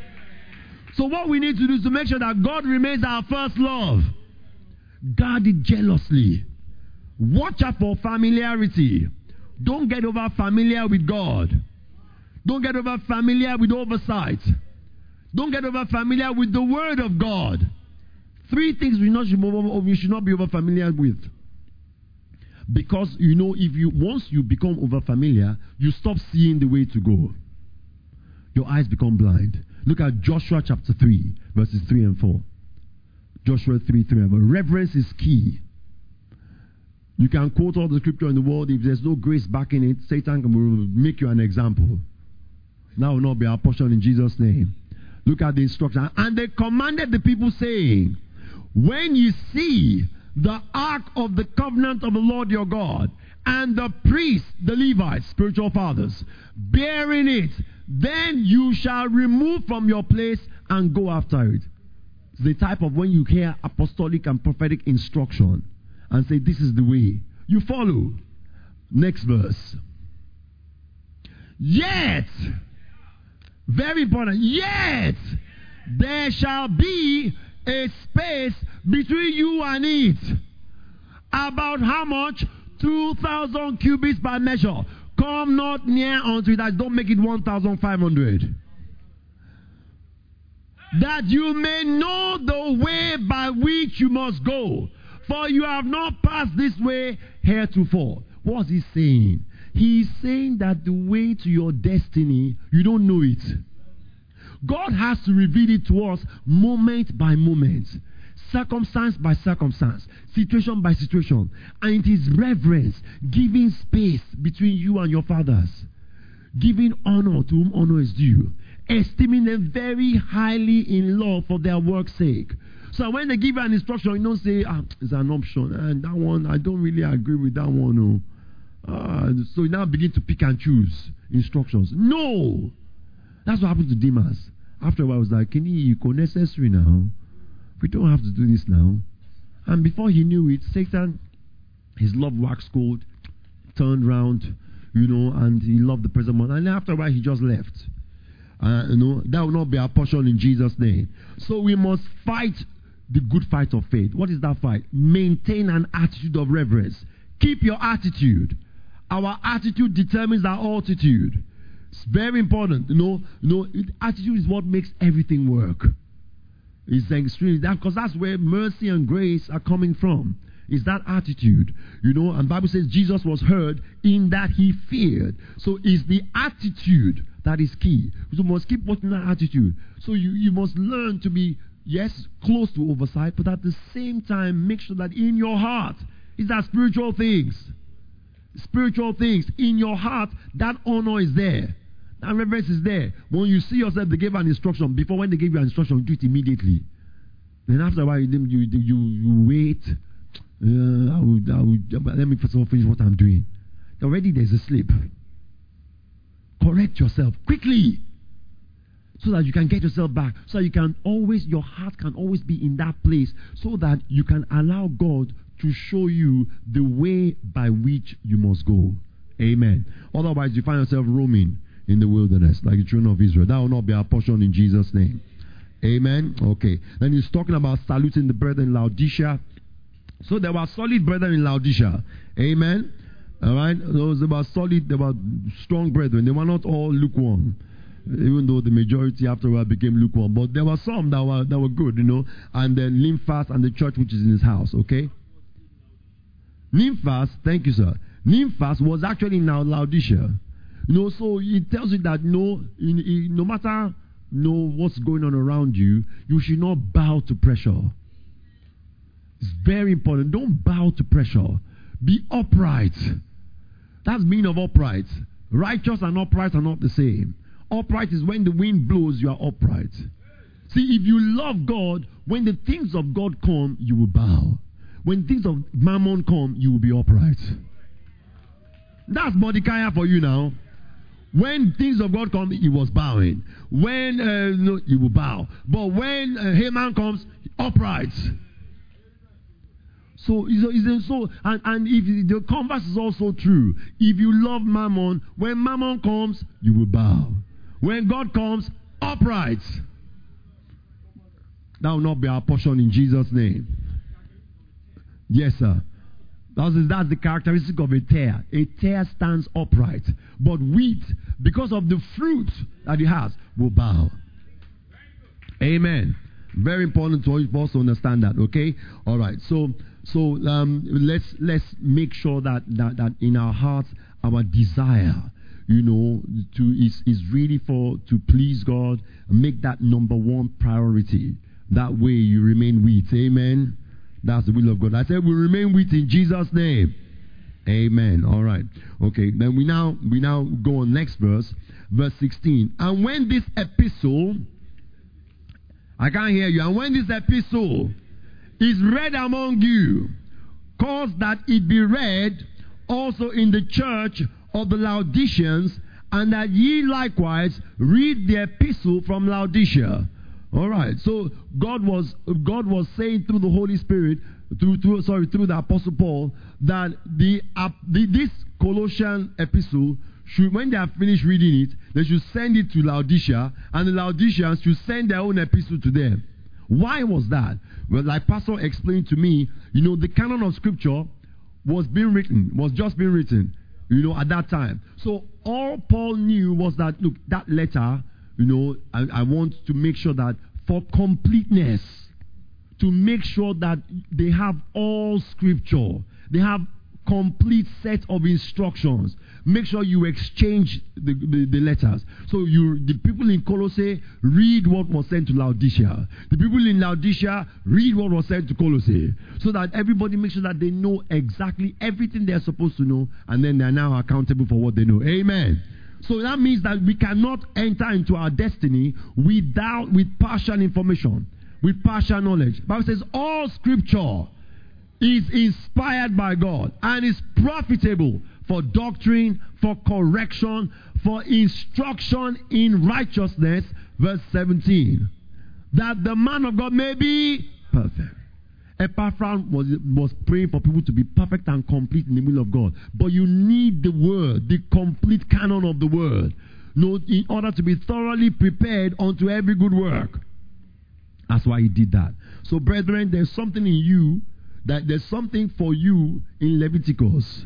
So what we need to do is to make sure that God remains our first love. Guard it jealously. Watch out for familiarity. Don't get over familiar with God. Don't get over familiar with oversight. Don't get over familiar with the Word of God. three things we not should, we should not be over familiar with. Because, you know, if you once you become over familiar, you stop seeing the way to go. Your eyes become blind. Look at Joshua chapter three, verses three and four. Joshua three, three and four. Reverence is key. You can quote all the scripture in the world. If there's no grace backing it, Satan will make you an example. That will not be our portion in Jesus' name. Look at the instruction. And they commanded the people, saying, when you see the ark of the covenant of the Lord your God, and the priests, the Levites, spiritual fathers, bearing it, then you shall remove from your place and go after it. It's the type of when you hear apostolic and prophetic instruction and say, this is the way, you follow. Next verse. Yet, very important, yet there shall be a space between you and it. About how much? two thousand cubits by measure. Come not near unto that. Don't make it one thousand five hundred. That you may know the way by which you must go. For you have not passed this way heretofore. What's he saying? He's saying that the way to your destiny, you don't know it. God has to reveal it to us moment by moment. Circumstance by circumstance, situation by situation, and it is reverence, giving space between you and your fathers, giving honor to whom honor is due, esteeming them very highly in love for their work's sake. So when they give you an instruction, you don't say, ah, it's an option, and that one, I don't really agree with that one. No. Ah, so you now begin to pick and choose instructions. No! That's what happened to Demas. After a while, I was like, can you go necessary now? We don't have to do this now. And before he knew it, Satan, his love waxed cold, turned round, you know, and he loved the present moment. And after a while, he just left. Uh, you know, that will not be our portion in Jesus' name. So we must fight the good fight of faith. What is that fight? Maintain an attitude of reverence. Keep your attitude. Our attitude determines our altitude. It's very important. You know, you know, attitude is what makes everything work. It's extremely that because that's where mercy and grace are coming from. Is that attitude, you know? And the Bible says Jesus was heard in that he feared. So it's the attitude that is key. You must keep watching that attitude. So you, you must learn to be, yes, close to oversight, but at the same time make sure that in your heart is that spiritual things. Spiritual things in your heart, that honor is there. And reverence is there. When you see yourself, they gave an instruction. Before, when they gave you an instruction, you do it immediately. Then after a while, you you, you, you wait. Uh, I would, I would, let me first of all finish what I'm doing. Already there's a slip. Correct yourself quickly, so that you can get yourself back. So you can always, your heart can always be in that place, so that you can allow God to show you the way by which you must go. Amen. Otherwise, you find yourself roaming in the wilderness, like the children of Israel. That will not be our portion in Jesus' name. Amen. Okay. Then he's talking about saluting the brethren in Laodicea. So there were solid brethren in Laodicea. Amen. All right. Those were solid, they were strong brethren. They were not all lukewarm, even though the majority after a while became lukewarm. But there were some that were that were good, you know. And then Nymphas and the church which is in his house. Okay. Nymphas, thank you, sir. Nymphas was actually in Laodicea. You know, so it tells you that no, in, in, no matter you know what's going on around you, you should not bow to pressure. It's very important. Don't bow to pressure. Be upright. That's meaning of upright. Righteous and upright are not the same. Upright is when the wind blows, you are upright. See, if you love God, when the things of God come, you will bow. When things of mammon come, you will be upright. That's Mordecai for you now. When things of God come, he was bowing. When uh, no, he will bow. But when uh, Haman comes, upright. So, so, so and, and if the converse is also true. If you love mammon, when mammon comes, you will bow. When God comes, upright. That will not be our portion in Jesus' name. Yes, sir. That's, that's the characteristic of a tear. A tear stands upright. But wheat, because of the fruit that it has, will bow. Amen. Very important to also understand that. Okay. All right. So so um, let's let's make sure that that, that in our hearts our desire, you know, to is is really for to please God. Make that number one priority. That way you remain with. Amen. That's the will of God. I said we remain with in Jesus' name. Amen. All right. Okay. Then we now we now go on next verse, verse sixteen. And when this epistle, I can't hear you. And when this epistle is read among you, cause that it be read also in the church of the Laodiceans, and that ye likewise read the epistle from Laodicea. All right. So God was God was saying through the Holy Spirit, through, through sorry, through the Apostle Paul, that the, uh, the this Colossian epistle should, when they have finished reading it, they should send it to Laodicea, and the Laodiceans should send their own epistle to them. Why was that? Well, like Pastor explained to me, you know, the canon of Scripture was being written, was just being written, you know, at that time. So all Paul knew was that, look, that letter, you know, I, I want to make sure that for completeness, to make sure that they have all Scripture, they have complete set of instructions. Make sure you exchange the, the, the letters. So you, the people in Colossae, read what was sent to Laodicea. The people in Laodicea, read what was sent to Colossae. So that everybody makes sure that they know exactly everything they're supposed to know, and then they're now accountable for what they know. Amen. So that means that we cannot enter into our destiny without, with partial information, with partial knowledge. The Bible says all Scripture is inspired by God and is profitable for doctrine, for correction, for instruction in righteousness. Verse seventeen. That the man of God may be perfect. Epaphras was, was praying for people to be perfect and complete in the will of God. But you need the word, the complete canon of the word, in order to be thoroughly prepared unto every good work. That's why he did that. So, brethren, there's something in you, that there's something for you in Leviticus.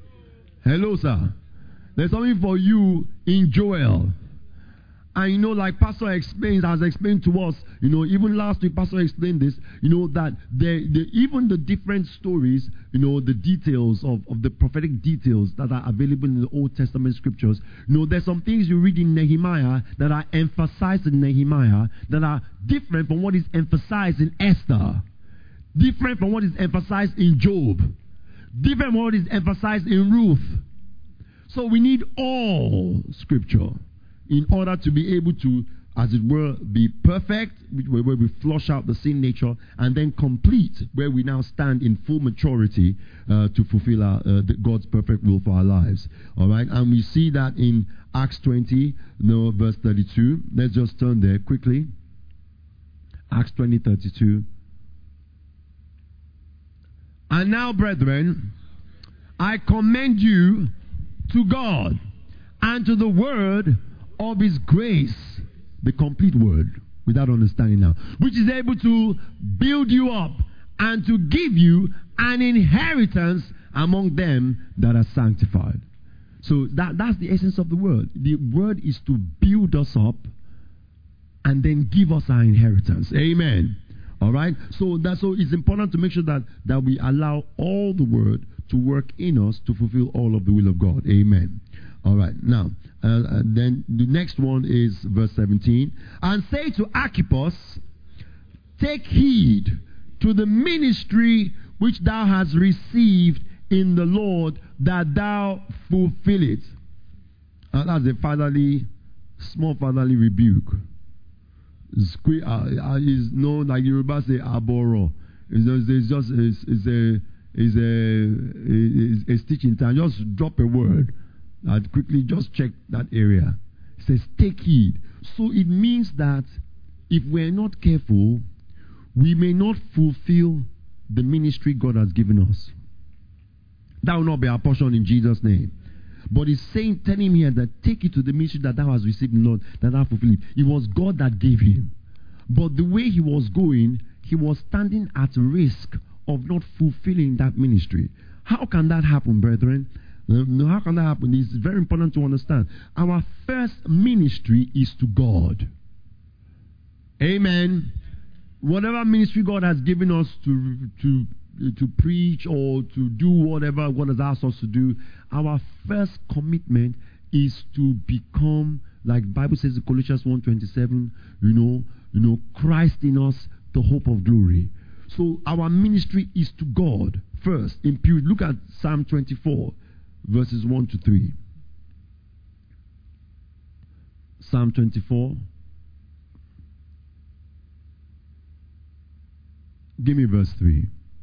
Hello, sir. There's something for you in Joel. And you know, like Pastor explains, has explained to us, you know, even last week, Pastor explained this, you know, that the, the, even the different stories, you know, the details of, of the prophetic details that are available in the Old Testament scriptures, you know, there's some things you read in Nehemiah that are emphasized in Nehemiah that are different from what is emphasized in Esther, different from what is emphasized in Job, different from what is emphasized in Ruth. So we need all scripture in order to be able to, as it were, be perfect, where we flush out the sin nature, and then complete, where we now stand in full maturity uh, to fulfill our, uh, the, God's perfect will for our lives. All right, and we see that in Acts twenty, no, verse thirty-two. Let's just turn there quickly. Acts twenty, thirty-two. And now, brethren, I commend you to God and to the word of his grace, the complete word, without understanding now, which is able to build you up and to give you an inheritance among them that are sanctified. So that, that's the essence of the word. The word is to build us up and then give us our inheritance. Amen. All right. So that's so it's important to make sure that, that we allow all the word to work in us to fulfill all of the will of God. Amen. All right. Now, uh, uh, then the next one is verse seventeen. And say to Archippus, take heed to the ministry which thou hast received in the Lord, that thou fulfill it. Uh, that's a fatherly, small fatherly rebuke. It's, uh, is no, like Yoruba say, aboro. It's just, it's just it's, it's a is a, a, a stitch in time. Just drop a word. I'd quickly just check that area. It says, take heed. So it means that if we're not careful, we may not fulfill the ministry God has given us. That will not be our portion in Jesus' name. But he's saying, telling him here that take it to the ministry that thou hast received in the Lord, that thou fulfill it. It was God that gave him. But the way he was going, he was standing at risk of not fulfilling that ministry. How can that happen, brethren? Uh, how can that happen? It's very important to understand. Our first ministry is to God. Amen. whatever ministry God has given us to to to preach or to do whatever God has asked us to do, our first commitment is to become, like the Bible says in Colossians one twenty-seven, you know, you know, Christ in us, the hope of glory. So our ministry is to God first, in purity. Look at Psalm twenty-four, verses one to three. Psalm twenty-four. Give me verse three.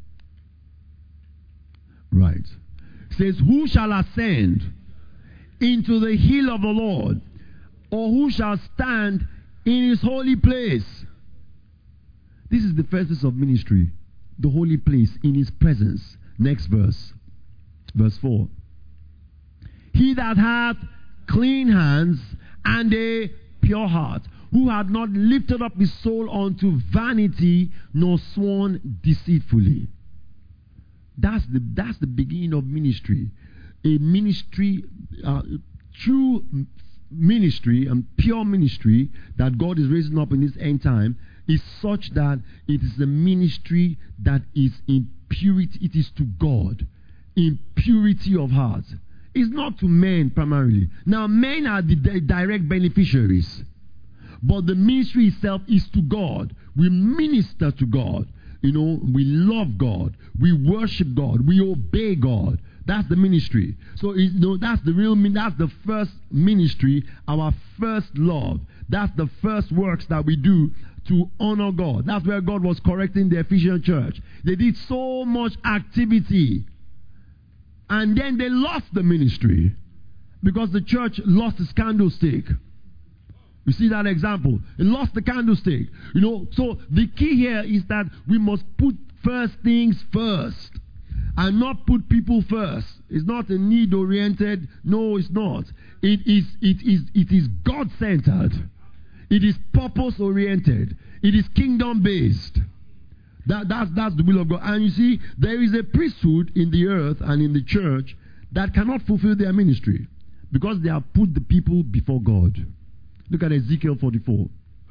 Right. It says, who shall ascend into the hill of the Lord, or who shall stand in his holy place? This is the first verse of ministry. The holy place, in his presence. Next verse. Verse four. He that hath clean hands and a pure heart, who had not lifted up his soul unto vanity, nor sworn deceitfully. That's the that's the beginning of ministry. A ministry, uh, true ministry and pure ministry that God is raising up in this end time is such that it is a ministry that is in purity. It is to God, in purity of heart. It's not to men primarily. Now, men are the di- direct beneficiaries, but the ministry itself is to God. We minister to God. You know, we love God. We worship God. We obey God. That's the ministry. So, you know, that's the real, that's the first ministry, our first love. That's the first works that we do to honor God. That's where God was correcting the Ephesian church. They did so much activity, and then they lost the ministry because the church lost its candlestick. You see that example? It lost the candlestick. You know, so the key here is that we must put first things first and not put people first. It's not a need oriented. No, it's not. It is it is it is God centered. It is purpose oriented. It is kingdom based. That that's that's the will of God. And you see, there is a priesthood in the earth and in the church that cannot fulfill their ministry because they have put the people before God. Look at Ezekiel forty-four.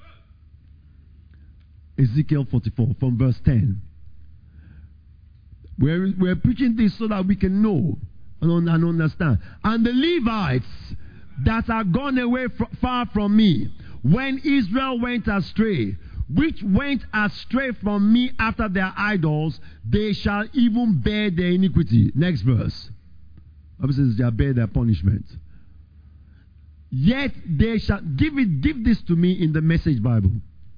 Ezekiel forty-four from verse ten. We're, we're preaching this so that we can know and, and understand. And the Levites that are gone away fr- far from me, when Israel went astray, which went astray from me after their idols, they shall even bear their iniquity. Next verse. Obviously, they shall bear their punishment. Yet they shall give it. Give this to me in the Message Bible.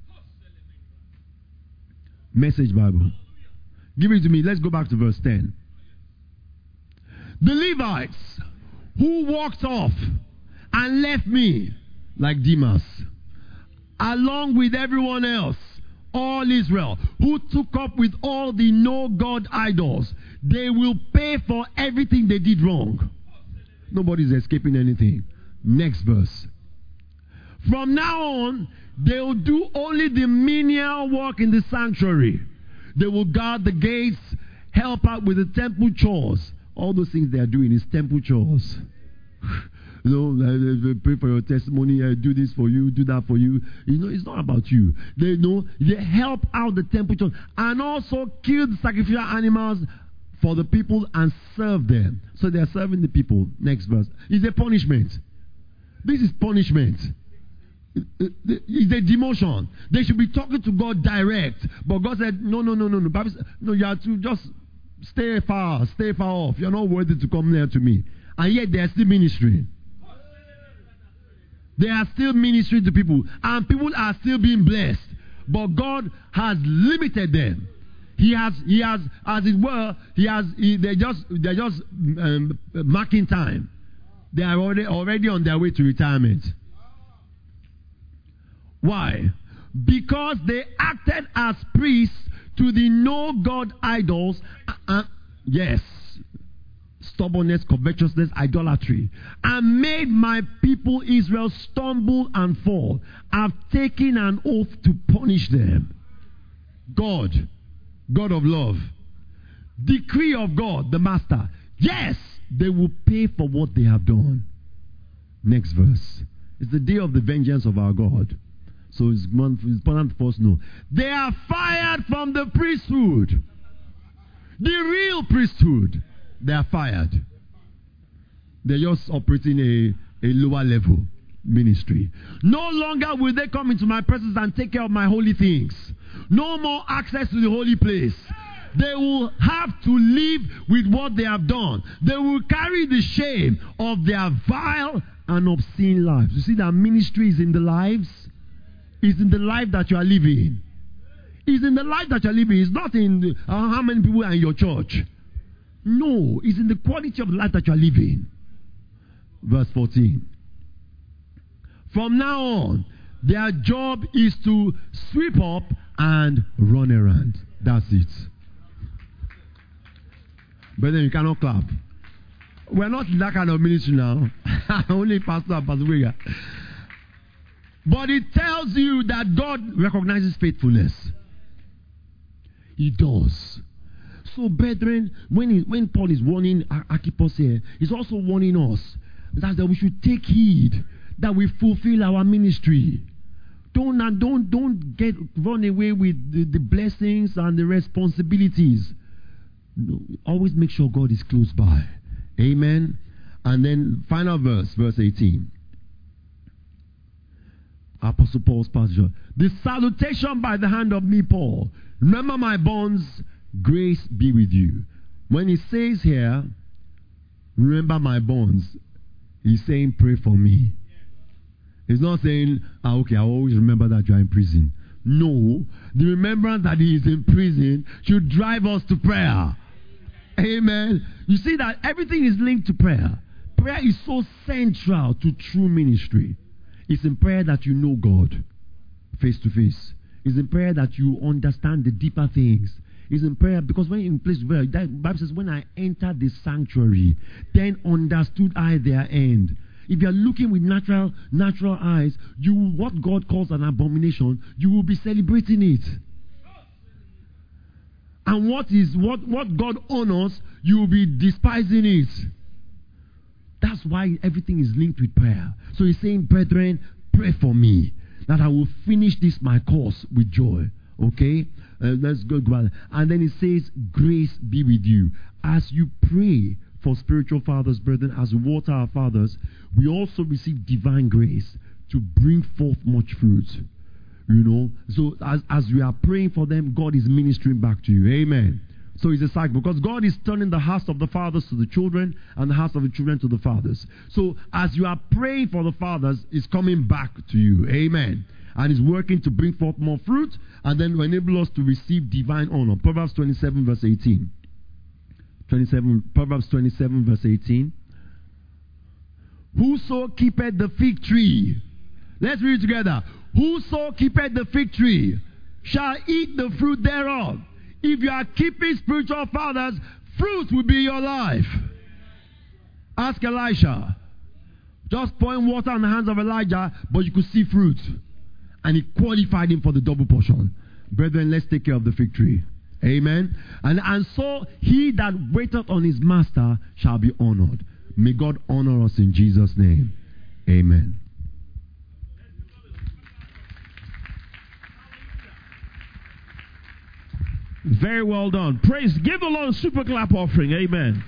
Message Bible. Give it to me. Let's go back to verse ten. The Levites who walked off and left me like Demas, along with everyone else, all Israel, who took up with all the no God idols, they will pay for everything they did wrong. Nobody's escaping anything. Next verse. From now on, they will do only the menial work in the sanctuary. They will guard the gates, help out with the temple chores. All those things they are doing is temple chores. You know, pray for your testimony, uh, do this for you, do that for you. You know, it's not about you. They know they help out the temple chores and also kill the sacrificial animals for the people and serve them. So they are serving the people. Next verse. It's a punishment. This is punishment. It's a demotion. They should be talking to God direct. But God said, no, no, no, no, no. Bible said, no, you have to just stay far, stay far off. You're not worthy to come near to me. And yet they are still ministering. They are still ministering to people. And people are still being blessed. But God has limited them. He has, he has, as it were, he has, he, they're just, they're just um, marking time. They are already, already on their way to retirement. Why? Because they acted as priests to the no God idols. Uh, uh, yes. Stubbornness, covetousness, idolatry. And made my people Israel stumble and fall. I've taken an oath to punish them. God. God of love. Decree of God, the master. Yes, they will pay for what they have done. Next verse. It's the day of the vengeance of our God. So it's important for us to know. They are fired from the priesthood. The real priesthood. They are fired. They're just operating a, a lower level ministry. No longer will they come into my presence and take care of my holy things. No more access to the holy place. They will have to live with what they have done. They will carry the shame of their vile and obscene lives. You see that ministry is in the lives. It's in the life that you are living. It's in the life that you are living. It's not in the, uh, how many people are in your church. No, it's in the quality of life that you are living. Verse fourteen. From now on, their job is to sweep up and run around. That's it. But then you cannot clap. We're not in that kind of ministry now. Only pastor and pastor Wega. But it tells you that God recognizes faithfulness. He does. So, brethren, when he, when Paul is warning Archippus here, he's also warning us that, that we should take heed that we fulfill our ministry. Don't and don't don't get run away with the, the blessings and the responsibilities. No, always make sure God is close by. Amen. And then final verse, verse eighteen. Apostle Paul's passage. The salutation by the hand of me, Paul. Remember my bonds, grace be with you. When he says here, remember my bonds, he's saying pray for me. He's not saying, ah, okay, I always remember that you are in prison. No, the remembrance that he is in prison should drive us to prayer. Amen. You see that everything is linked to prayer. Prayer is so central to true ministry. It's in prayer that you know God face to face. It's in prayer that you understand the deeper things. It's in prayer because when in place where the Bible says, when I entered the sanctuary, then understood I their end. If you are looking with natural natural eyes, you what God calls an abomination, you will be celebrating it. And what is what, what God honors, you will be despising it. That's why everything is linked with prayer. So he's saying, brethren, pray for me that I will finish this my course with joy. Okay? Uh, let's go. And then it says, grace be with you. As you pray for spiritual fathers, brethren, as we water our fathers, we also receive divine grace to bring forth much fruit. You know, so as, as we are praying for them, God is ministering back to you. Amen. So it's a cycle because God is turning the hearts of the fathers to the children and the hearts of the children to the fathers. So as you are praying for the fathers, it's coming back to you. Amen. And it's working to bring forth more fruit and then enable us to receive divine honor. Proverbs twenty-seven verse eighteen. twenty-seven, Proverbs twenty-seven verse eighteen. Whoso keepeth the fig tree. Let's read it together. Whoso keepeth the fig tree shall eat the fruit thereof. If you are keeping spiritual fathers, fruit will be your life. Ask Elisha. Just pouring water on the hands of Elijah, but you could see fruit. And he qualified him for the double portion. Brethren, let's take care of the fig tree. Amen. And, and so he that waiteth on his master shall be honored. May God honor us in Jesus' name. Amen. Very well done. Praise. Give the Lord a super clap offering. Amen.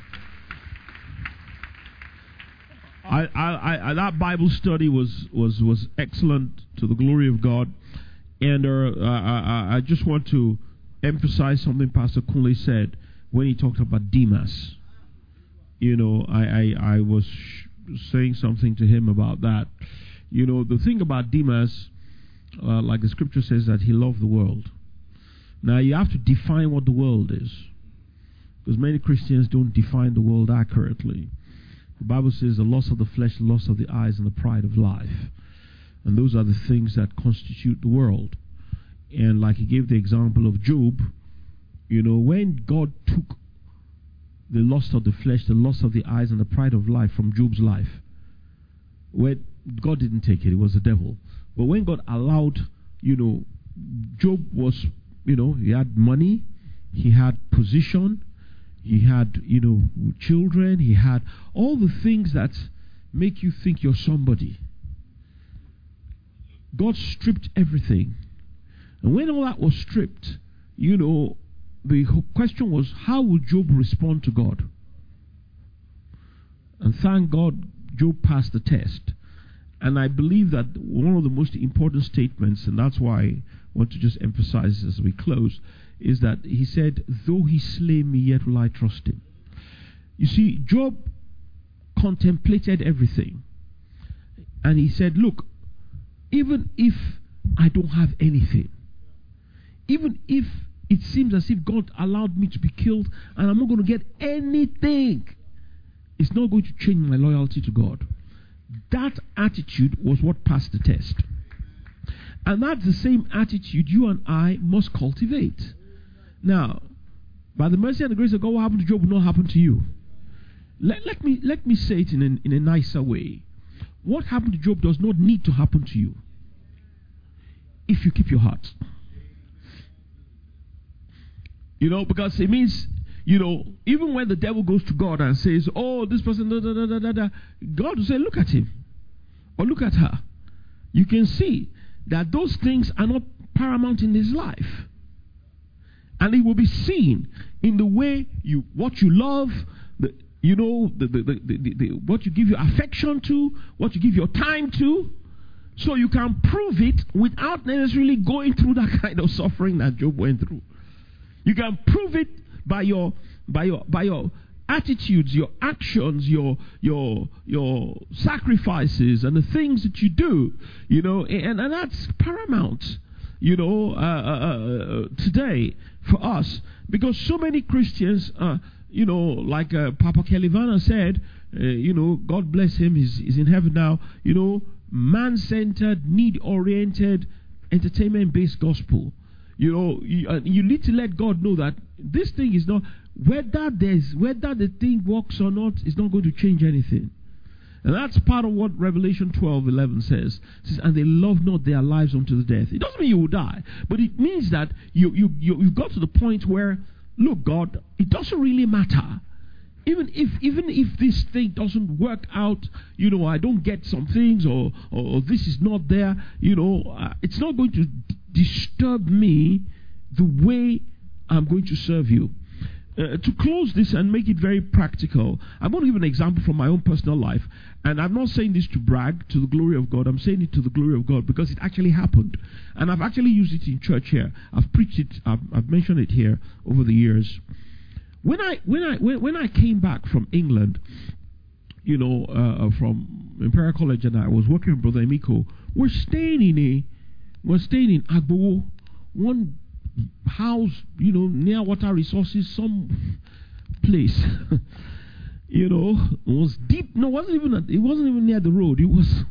I, I, I, that Bible study was, was, was excellent to the glory of God. And uh, I, I just want to emphasize something Pastor Kunle said when he talked about Demas. You know, I, I, I was sh- saying something to him about that. You know, the thing about Demas, uh, like the scripture says, that he loved the world. Now, you have to define what the world is, because many Christians don't define the world accurately. The Bible says the loss of the flesh, the loss of the eyes, and the pride of life. And those are the things that constitute the world. And like he gave the example of Job, you know, when God took the loss of the flesh, the loss of the eyes, and the pride of life from Job's life, when God didn't take it, it was the devil. But when God allowed, you know, Job was, you know, he had money, he had position, he had, you know, children, he had all the things that make you think you're somebody. God stripped everything. And when all that was stripped, you know, the question was, how would Job respond to God? And thank God, Job passed the test. And I believe that one of the most important statements, and that's why I want to just emphasize as we close, is that he said, though he slay me, yet will I trust him. You see, Job contemplated everything. And he said, look, even if I don't have anything, even if it seems as if God allowed me to be killed and I'm not going to get anything, it's not going to change my loyalty to God. That attitude was what passed the test. And that's the same attitude you and I must cultivate. Now, by the mercy and the grace of God, what happened to Job will not happen to you. Let, let me let me say it in a, in a nicer way. What happened to Job does not need to happen to you if you keep your heart. You know, because it means, you know, even when the devil goes to God and says, oh, this person, da, da, da, da, da, da, God will say, look at him or look at her. You can see that those things are not paramount in his life. And it will be seen in the way you, what you love, the, you know, the, the, the, the, the, what you give your affection to, what you give your time to. So you can prove it without necessarily going through that kind of suffering that Job went through. You can prove it by your by your by your attitudes, your actions, your your your sacrifices, and the things that you do. You know, and, and that's paramount. You know, uh, uh, uh, today for us, because so many Christians, uh, you know, like uh, Papa Kelivana said, uh, you know, God bless him, he's, he's in heaven now. You know, man-centered, need-oriented, entertainment-based gospel. You know, you, uh, you need to let God know that this thing is not, whether there's, whether the thing works or not, is not going to change anything. And that's part of what Revelation twelve eleven says. It says, and they love not their lives unto the death. It doesn't mean you will die, but it means that you, you, you, you've got to the point where, look, God, it doesn't really matter. Even if even if this thing doesn't work out, you know, I don't get some things, or, or, or this is not there, you know, uh, it's not going to d- disturb me the way I'm going to serve you. Uh, to close this and make it very practical, I'm going to give an example from my own personal life. And I'm not saying this to brag to the glory of God. I'm saying it to the glory of God because it actually happened. And I've actually used it in church here. I've preached it, I've, I've mentioned it here over the years. When I when I when, when I came back from England, you know, uh, from Imperial College, and I was working with Brother Emiko, we're staying in a we're staying in Agbo, one house, you know, near water resources, some place. You know, it was deep. No, it wasn't even. It wasn't even near the road. It was,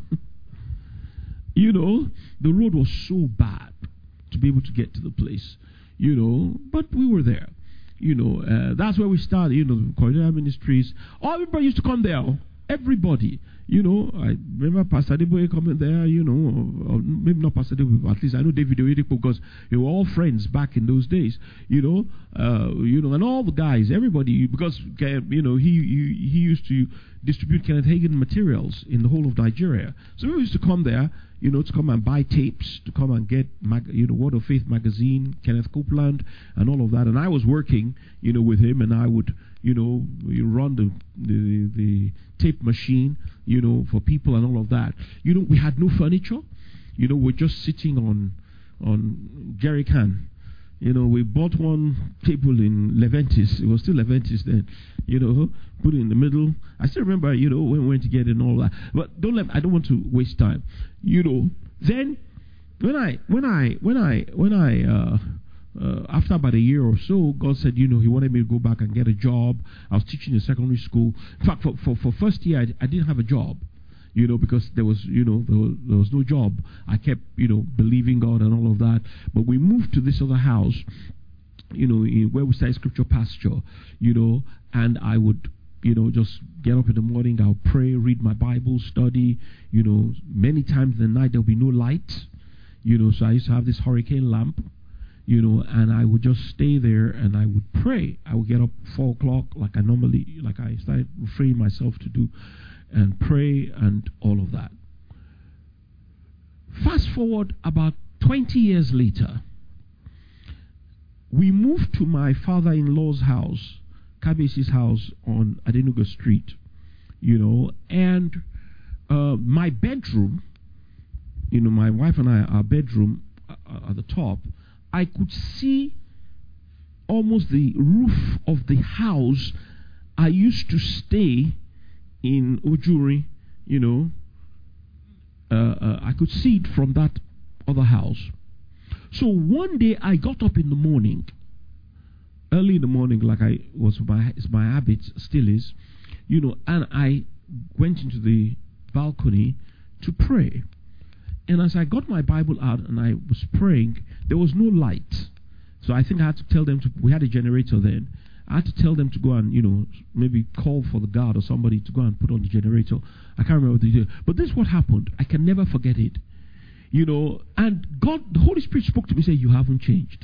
you know, the road was so bad to be able to get to the place. You know, but we were there. You know, uh, that's where we started, you know, Koinonia Ministries. Oh, everybody used to come there. Everybody. You know, I remember Pastor Adeboye coming there, you know, or, or maybe not Pastor Adeboye, but at least I know David Oyedepo because they were all friends back in those days, you know, uh, you know, and all the guys, everybody, because, you know, he, he, he used to distribute Kenneth Hagin materials in the whole of Nigeria. So we used to come there, you know, to come and buy tapes, to come and get, mag- you know, Word of Faith magazine, Kenneth Copeland, and all of that. And I was working, you know, with him, and I would, you know, run the, the the tape machine, you know, for people and all of that. You know, we had no furniture. You know, we're just sitting on on jerry can. You know, we bought one table in Leventis. It was still Leventis then. You know, put it in the middle. I still remember, you know, when we went to get it and all that. But don't let, I don't want to waste time. You know, then when I when I when I when I uh, uh, after about a year or so, God said, you know, He wanted me to go back and get a job. I was teaching in secondary school. In fact, for for, for first year, I, I didn't have a job. You know, because there was, you know, there was, there was no job. I kept, you know, believing God and all of that. But we moved to this other house, you know, in, where we started Scripture Pasture, you know, and I would, you know, just get up in the morning, I'll pray, read my Bible, study, you know, many times in the night there'll be no light, you know, so I used to have this hurricane lamp, you know, and I would just stay there and I would pray. I would get up four o'clock like I normally, like I started refraining myself to do, and pray and all of that. Fast forward about twenty years later, we moved to my father-in-law's house, Kabesi's house on Adenuga Street, you know, and uh, my bedroom, you know, my wife and I, our bedroom uh, at the top, I could see almost the roof of the house I used to stay in Ujuri, you know. Uh, uh, I could see it from that other house. So one day I got up in the morning, early in the morning, like I was my it's my habit, still is, you know, and I went into the balcony to pray. And as I got my Bible out and I was praying, there was no light. So I think I had to tell them to, we had a generator then. I had to tell them to go and, you know, maybe call for the guard or somebody to go and put on the generator. I can't remember what they did. But this is what happened. I can never forget it. You know, and God, the Holy Spirit spoke to me and said, you haven't changed.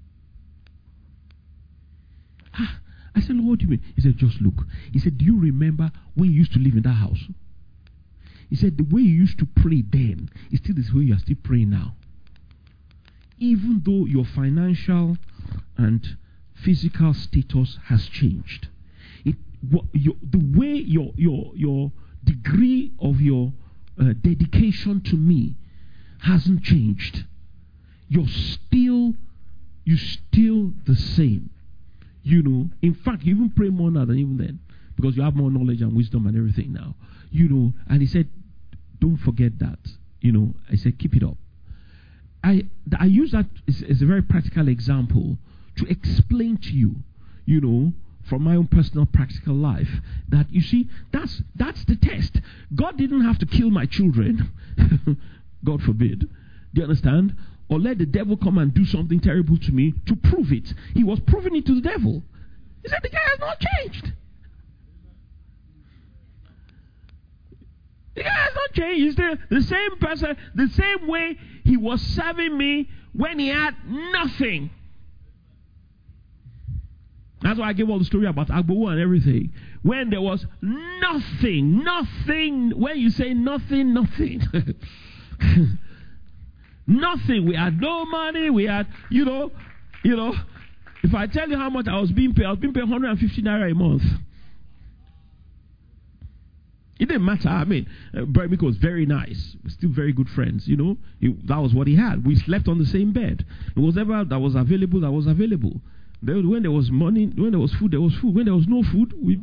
Ah, I said, Lord, what do you mean? He said, just look. He said, do you remember when you used to live in that house? He said, the way you used to pray then is still the way you are still praying now. Even though your financial and physical status has changed, it what, your, the way your your your degree of your uh, dedication to me hasn't changed. You're still you're still the same. You know, in fact, you even pray more now than even then because you have more knowledge and wisdom and everything now. You know, and he said, don't forget that. You know, I said, keep it up. I I use that as, as a very practical example to explain to you, you know, from my own personal practical life, that you see, that's that's the test. God didn't have to kill my children, God forbid. Do you understand? Or let the devil come and do something terrible to me to prove it. He was proving it to the devil. He said, the guy has not changed. The guy has not changed. He's the, the same person, the same way he was serving me when he had nothing. That's why I gave all the story about Agbowo and everything. When there was nothing, nothing, when you say nothing, nothing. Nothing. We had no money. We had, you know, you know, if I tell you how much I was being paid, I was being paid one hundred fifty naira a month. It didn't matter. I mean, uh, Brother Miko was very nice. We're still very good friends, you know. He, that was what he had. We slept on the same bed. It was ever that was available, that was available. There, when there was money, when there was food, there was food. When there was no food, we...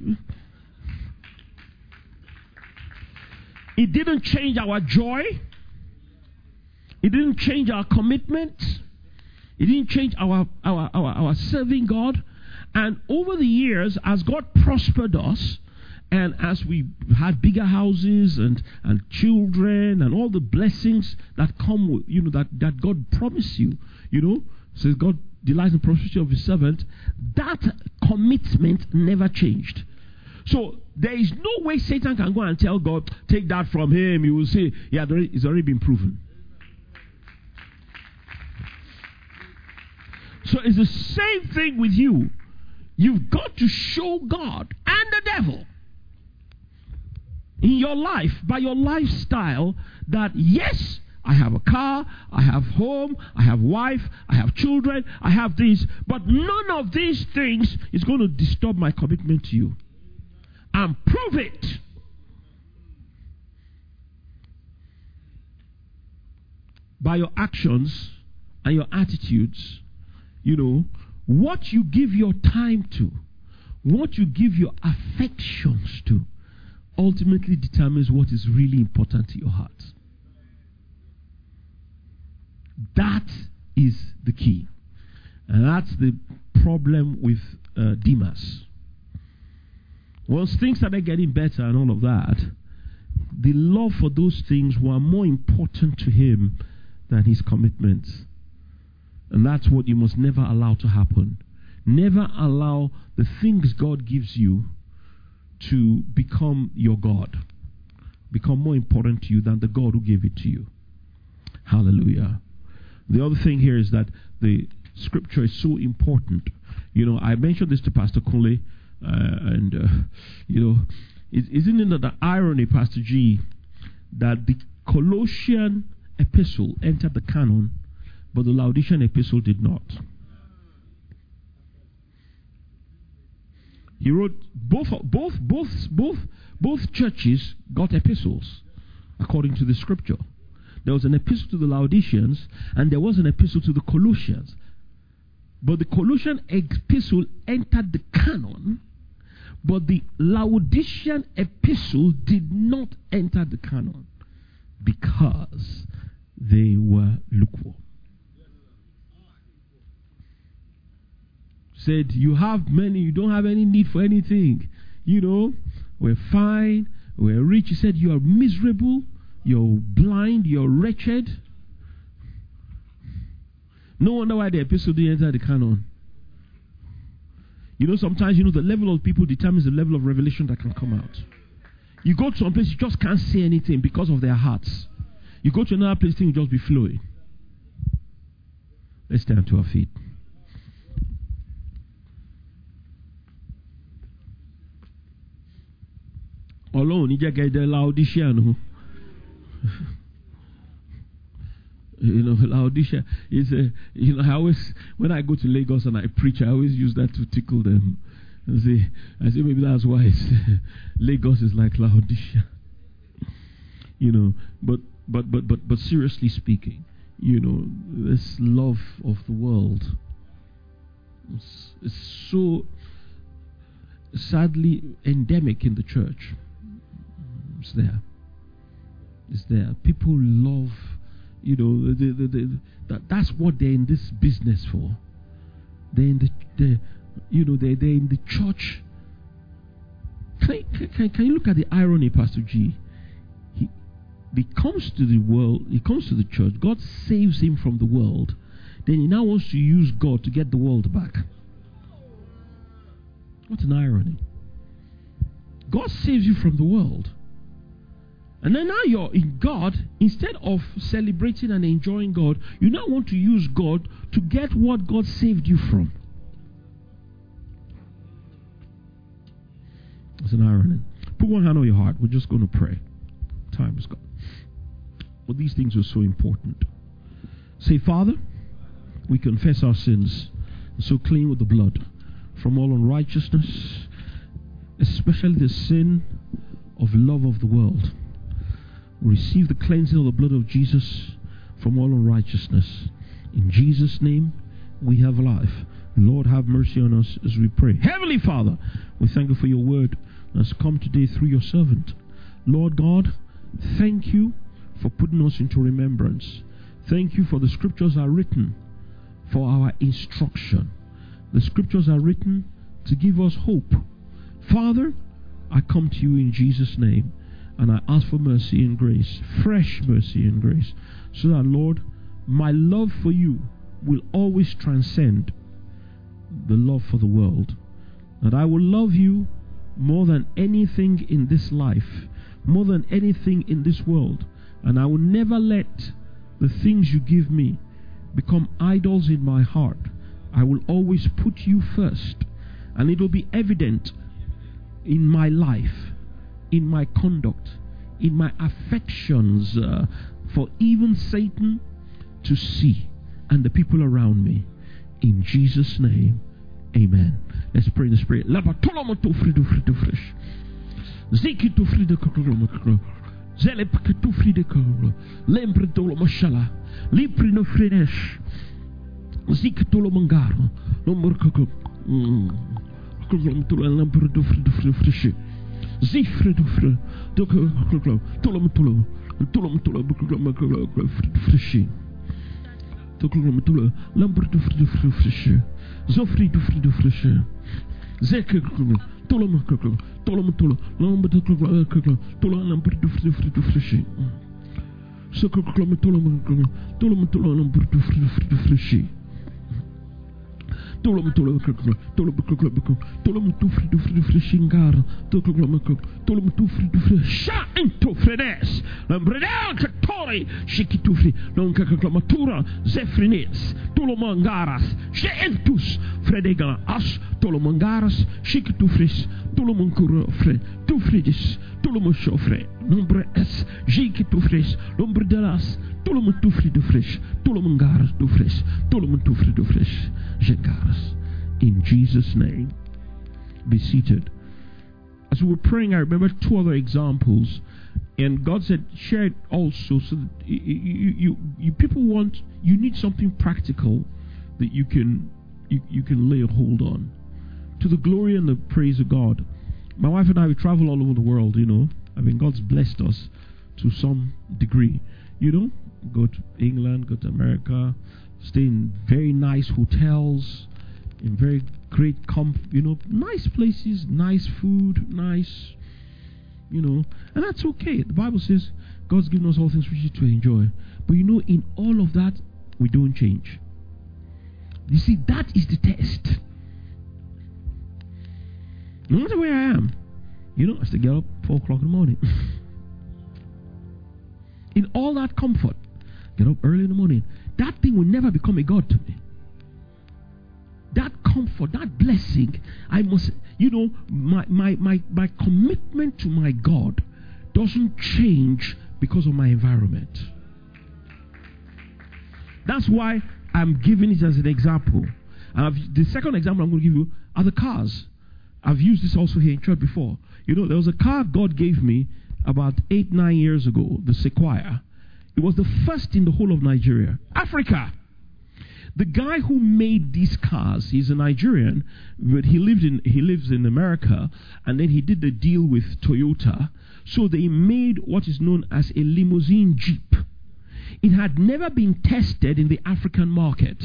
It didn't change our joy. It didn't change our commitment. It didn't change our, our, our, our serving God. And over the years, as God prospered us, and as we had bigger houses and, and children and all the blessings that come with, you know, that, that God promised you, you know, says God delights in prosperity of his servant, that commitment never changed. So there is no way Satan can go and tell God, take that from him. You will say, yeah, it's already been proven. So it's the same thing with you. You've got to show God and the devil in your life, by your lifestyle, that yes, I have a car, I have home, I have wife, I have children, I have this, but none of these things is going to disturb my commitment to you. And prove it. By your actions and your attitudes, you know, what you give your time to, what you give your affections to, ultimately determines what is really important to your heart. That is the key. And that's the problem with uh, Demas. Once things started getting better and all of that, the love for those things were more important to him than his commitments. And that's what you must never allow to happen. Never allow the things God gives you to become your God. Become more important to you than the God who gave it to you. Hallelujah. The other thing here is that the scripture is so important. You know, I mentioned this to Pastor Kunle, uh, and, uh, you know, is, isn't it the irony, Pastor G, that the Colossian epistle entered the canon, but the Laodicean epistle did not. He wrote both both both both both churches got epistles according to the scripture. There was an epistle to the Laodiceans and there was an epistle to the Colossians. But the Colossian epistle entered the canon, but the Laodicean epistle did not enter the canon because they were lukewarm. Said, you have many, you don't have any need for anything. You know, we're fine, we're rich. He said, you are miserable, you're blind, you're wretched. No wonder why the epistle didn't enter the canon. You know, sometimes, you know, the level of people determines the level of revelation that can come out. You go to some place, you just can't say anything because of their hearts. You go to another place, things will just be flowing. Let's stand to our feet. Alone, you just get the Laodicean. You know, Laodicea is a, you know, I always, when I go to Lagos and I preach, I always use that to tickle them. And say, I say maybe that's why it's, Lagos is like Laodicea. You know, but, but, but, but, but seriously speaking, you know, this love of the world is, is so sadly endemic in the church. It's there. It's there. People love, you know, the, the, the, that, that's what they're in this business for. They're in the, the you know, they're, they're in the church. Can, I, can, can you look at the irony, Pastor G? He, he comes to the world, he comes to the church, God saves him from the world, then he now wants to use God to get the world back. What an irony. God saves you from the world. And then now you're in God, instead of celebrating and enjoying God, you now want to use God to get what God saved you from. It's an irony. Put one hand on your heart. We're just going to pray. Time is gone. But these things are so important. Say, Father, we confess our sins, so clean with the blood from all unrighteousness, especially the sin of love of the world. We receive the cleansing of the blood of Jesus from all unrighteousness. In Jesus' name, we have life. Lord, have mercy on us as we pray. Heavenly Father, we thank you for your word that's come today through your servant. Lord God, thank you for putting us into remembrance. Thank you for the scriptures are written for our instruction. The scriptures are written to give us hope. Father, I come to you in Jesus' name. And I ask for mercy and grace, fresh mercy and grace, so that, Lord, my love for you will always transcend the love for the world. That I will love you more than anything in this life, more than anything in this world. And I will never let the things you give me become idols in my heart. I will always put you first. And it will be evident in my life, in my conduct, in my affections, uh, for even Satan to see, and the people around me. In Jesus' name, amen. Let's pray in the Spirit. Zifredufre, Tulum Tulum, Tulum Tulum, Frishi, Tulum Tulum, Lambert of Frishi, Zofri du Fridu Frishi, Zeke, Tulum, Tulum Tulum, Lambert of Tulum, Lambert of Fridu Frishi, Sokolum Tulum, Tulum Tulum, Lambert of Fridu Frishi. Tulum tulum tulum tulum tulum tufri tufri frishingar tulum tulum tufri tufri sha into fredes lambredel katori shiki tufri non kakamatura zefrines tulumangaras she entus fredega as tulumangaras shiki tufris tulumankura fre tufridis tulumoshofre Nombre es, jiki tu fresh, nombre de las, tout le monde tout fri de fresh, tout le monde gar de fresh, tout le monde tout fri de fresh, jengaras. In Jesus' name, be seated. As we were praying, I remember two other examples, and God said, share it also, so that you, you, you, you people want, you need something practical that you can, you, you can lay a hold on. To the glory and the praise of God. My wife and I, we travel all over the world, you know. I mean, God's blessed us to some degree, you know. Go to England, go to America, stay in very nice hotels, in very great comfort, you know, nice places, nice food, nice, you know, and that's okay. The Bible says God's given us all things which to enjoy. But you know, in all of that, we don't change. You see, that is the test. No matter where I am, you know, I still get up four o'clock in the morning. In all that comfort, get up early in the morning. That thing will never become a God to me. That comfort, that blessing, I must, you know, my, my, my, my commitment to my God doesn't change because of my environment. That's why I'm giving it as an example. And I've, the second example I'm going to give you are the cars. I've used this also here in church before. You know, there was a car God gave me about eight, nine years ago, the Sequoia. It was the first in the whole of Nigeria. Africa. The guy who made these cars, he's a Nigerian, but he lived in he lives in America, and then he did the deal with Toyota. So they made what is known as a limousine Jeep. It had never been tested in the African market.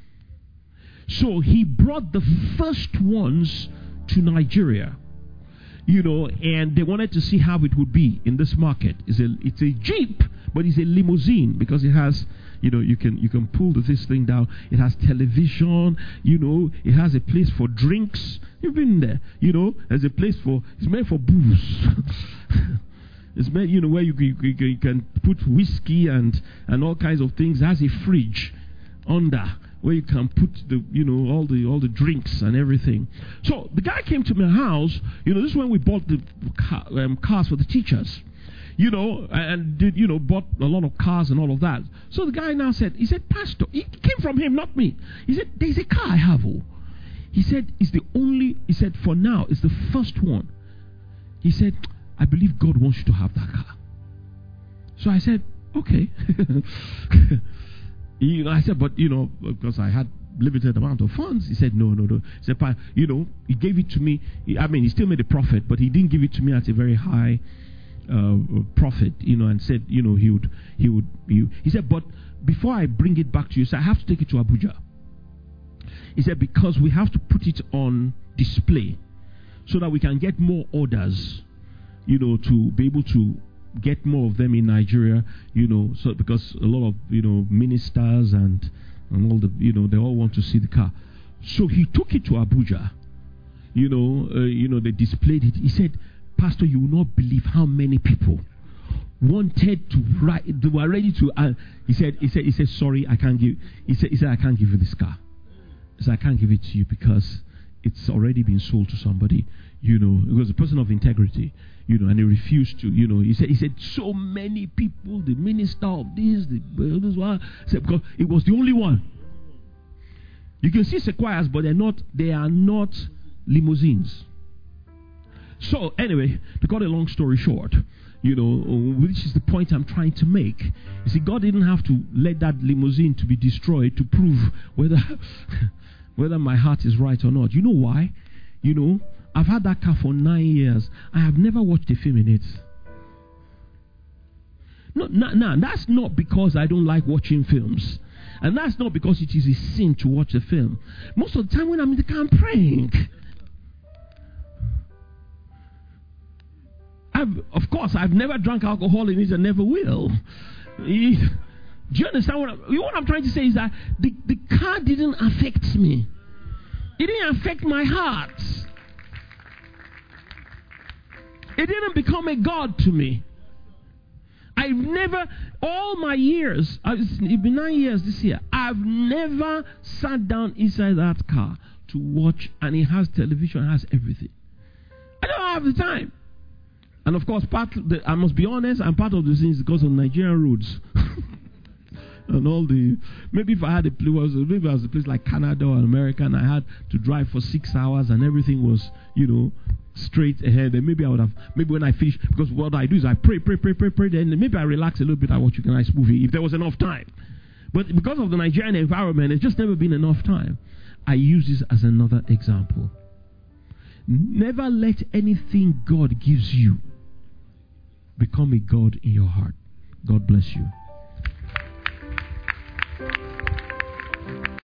So he brought the first ones to Nigeria, you know, and they wanted to see how it would be in this market. It's a it's a Jeep, but it's a limousine because it has, you know, you can you can pull this thing down. It has television, you know, it has a place for drinks. You've been there, you know. There's a place for, it's made for booze. It's made, you know, where you, you, you can put whiskey and and all kinds of things. It has a fridge under where you can put the, you know, all the all the drinks and everything. So the guy came to my house. You know, this is when we bought the car, um, cars for the teachers. You know, and did, you know, bought a lot of cars and all of that. So the guy now said, he said, Pastor, it came from him, not me. He said, there's a car I have. Oh. He said, it's the only, he said, for now, it's the first one. He said, I believe God wants you to have that car. So I said, okay. You know, I said, but, you know, because I had limited amount of funds. He said, no, no, no. He said, you know, he gave it to me. I mean, he still made a profit, but he didn't give it to me at a very high uh, profit, you know, and said, you know, he would, he would, he, he said, but before I bring it back to you, so I have to take it to Abuja. He said, because we have to put it on display so that we can get more orders, you know, to be able to get more of them in Nigeria, you know, so because a lot of, you know, ministers and and all the, you know, they all want to see the car. So he took it to Abuja, you know, uh, you know, they displayed it. He said, Pastor, you will not believe how many people wanted to write, they were ready to, uh, he said, he said, he said, sorry, I can't give, he said, he said, I can't give you this car. He said, I can't give it to you because it's already been sold to somebody, you know, it was a person of integrity. You know, and he refused to, you know, he said, he said, so many people, the minister of this, the this one, said, because it was the only one. You can see Sequoias, but they're not, they are not limousines. So, anyway, to cut a long story short, you know, which is the point I'm trying to make. You see, God didn't have to let that limousine to be destroyed to prove whether, whether my heart is right or not. You know why? You know, I've had that car for nine years. I have never watched a film in it. No, no, no, that's not because I don't like watching films. And that's not because it is a sin to watch a film. Most of the time when I'm in the car, I'm praying. I've, of course, I've never drank alcohol in it and never will. Do you understand what I'm, what I'm trying to say is that the, the car didn't affect me. It didn't affect my heart. It didn't become a God to me. I've never, all my years, it's been nine years this year, I've never sat down inside that car to watch, and it has television, it has everything. I don't have the time. And of course, part the, I must be honest, and part of the thing is because of Nigerian roads. And all the, maybe if I had a place, maybe I was a place like Canada or America, and I had to drive for six hours and everything was, you know, straight ahead, then maybe I would have, maybe when I finish, because what I do is I pray, pray, pray, pray, pray, then maybe I relax a little bit. I watch a nice movie if there was enough time. But because of the Nigerian environment, it's just never been enough time. I use this as another example. Never let anything God gives you become a God in your heart. God bless you.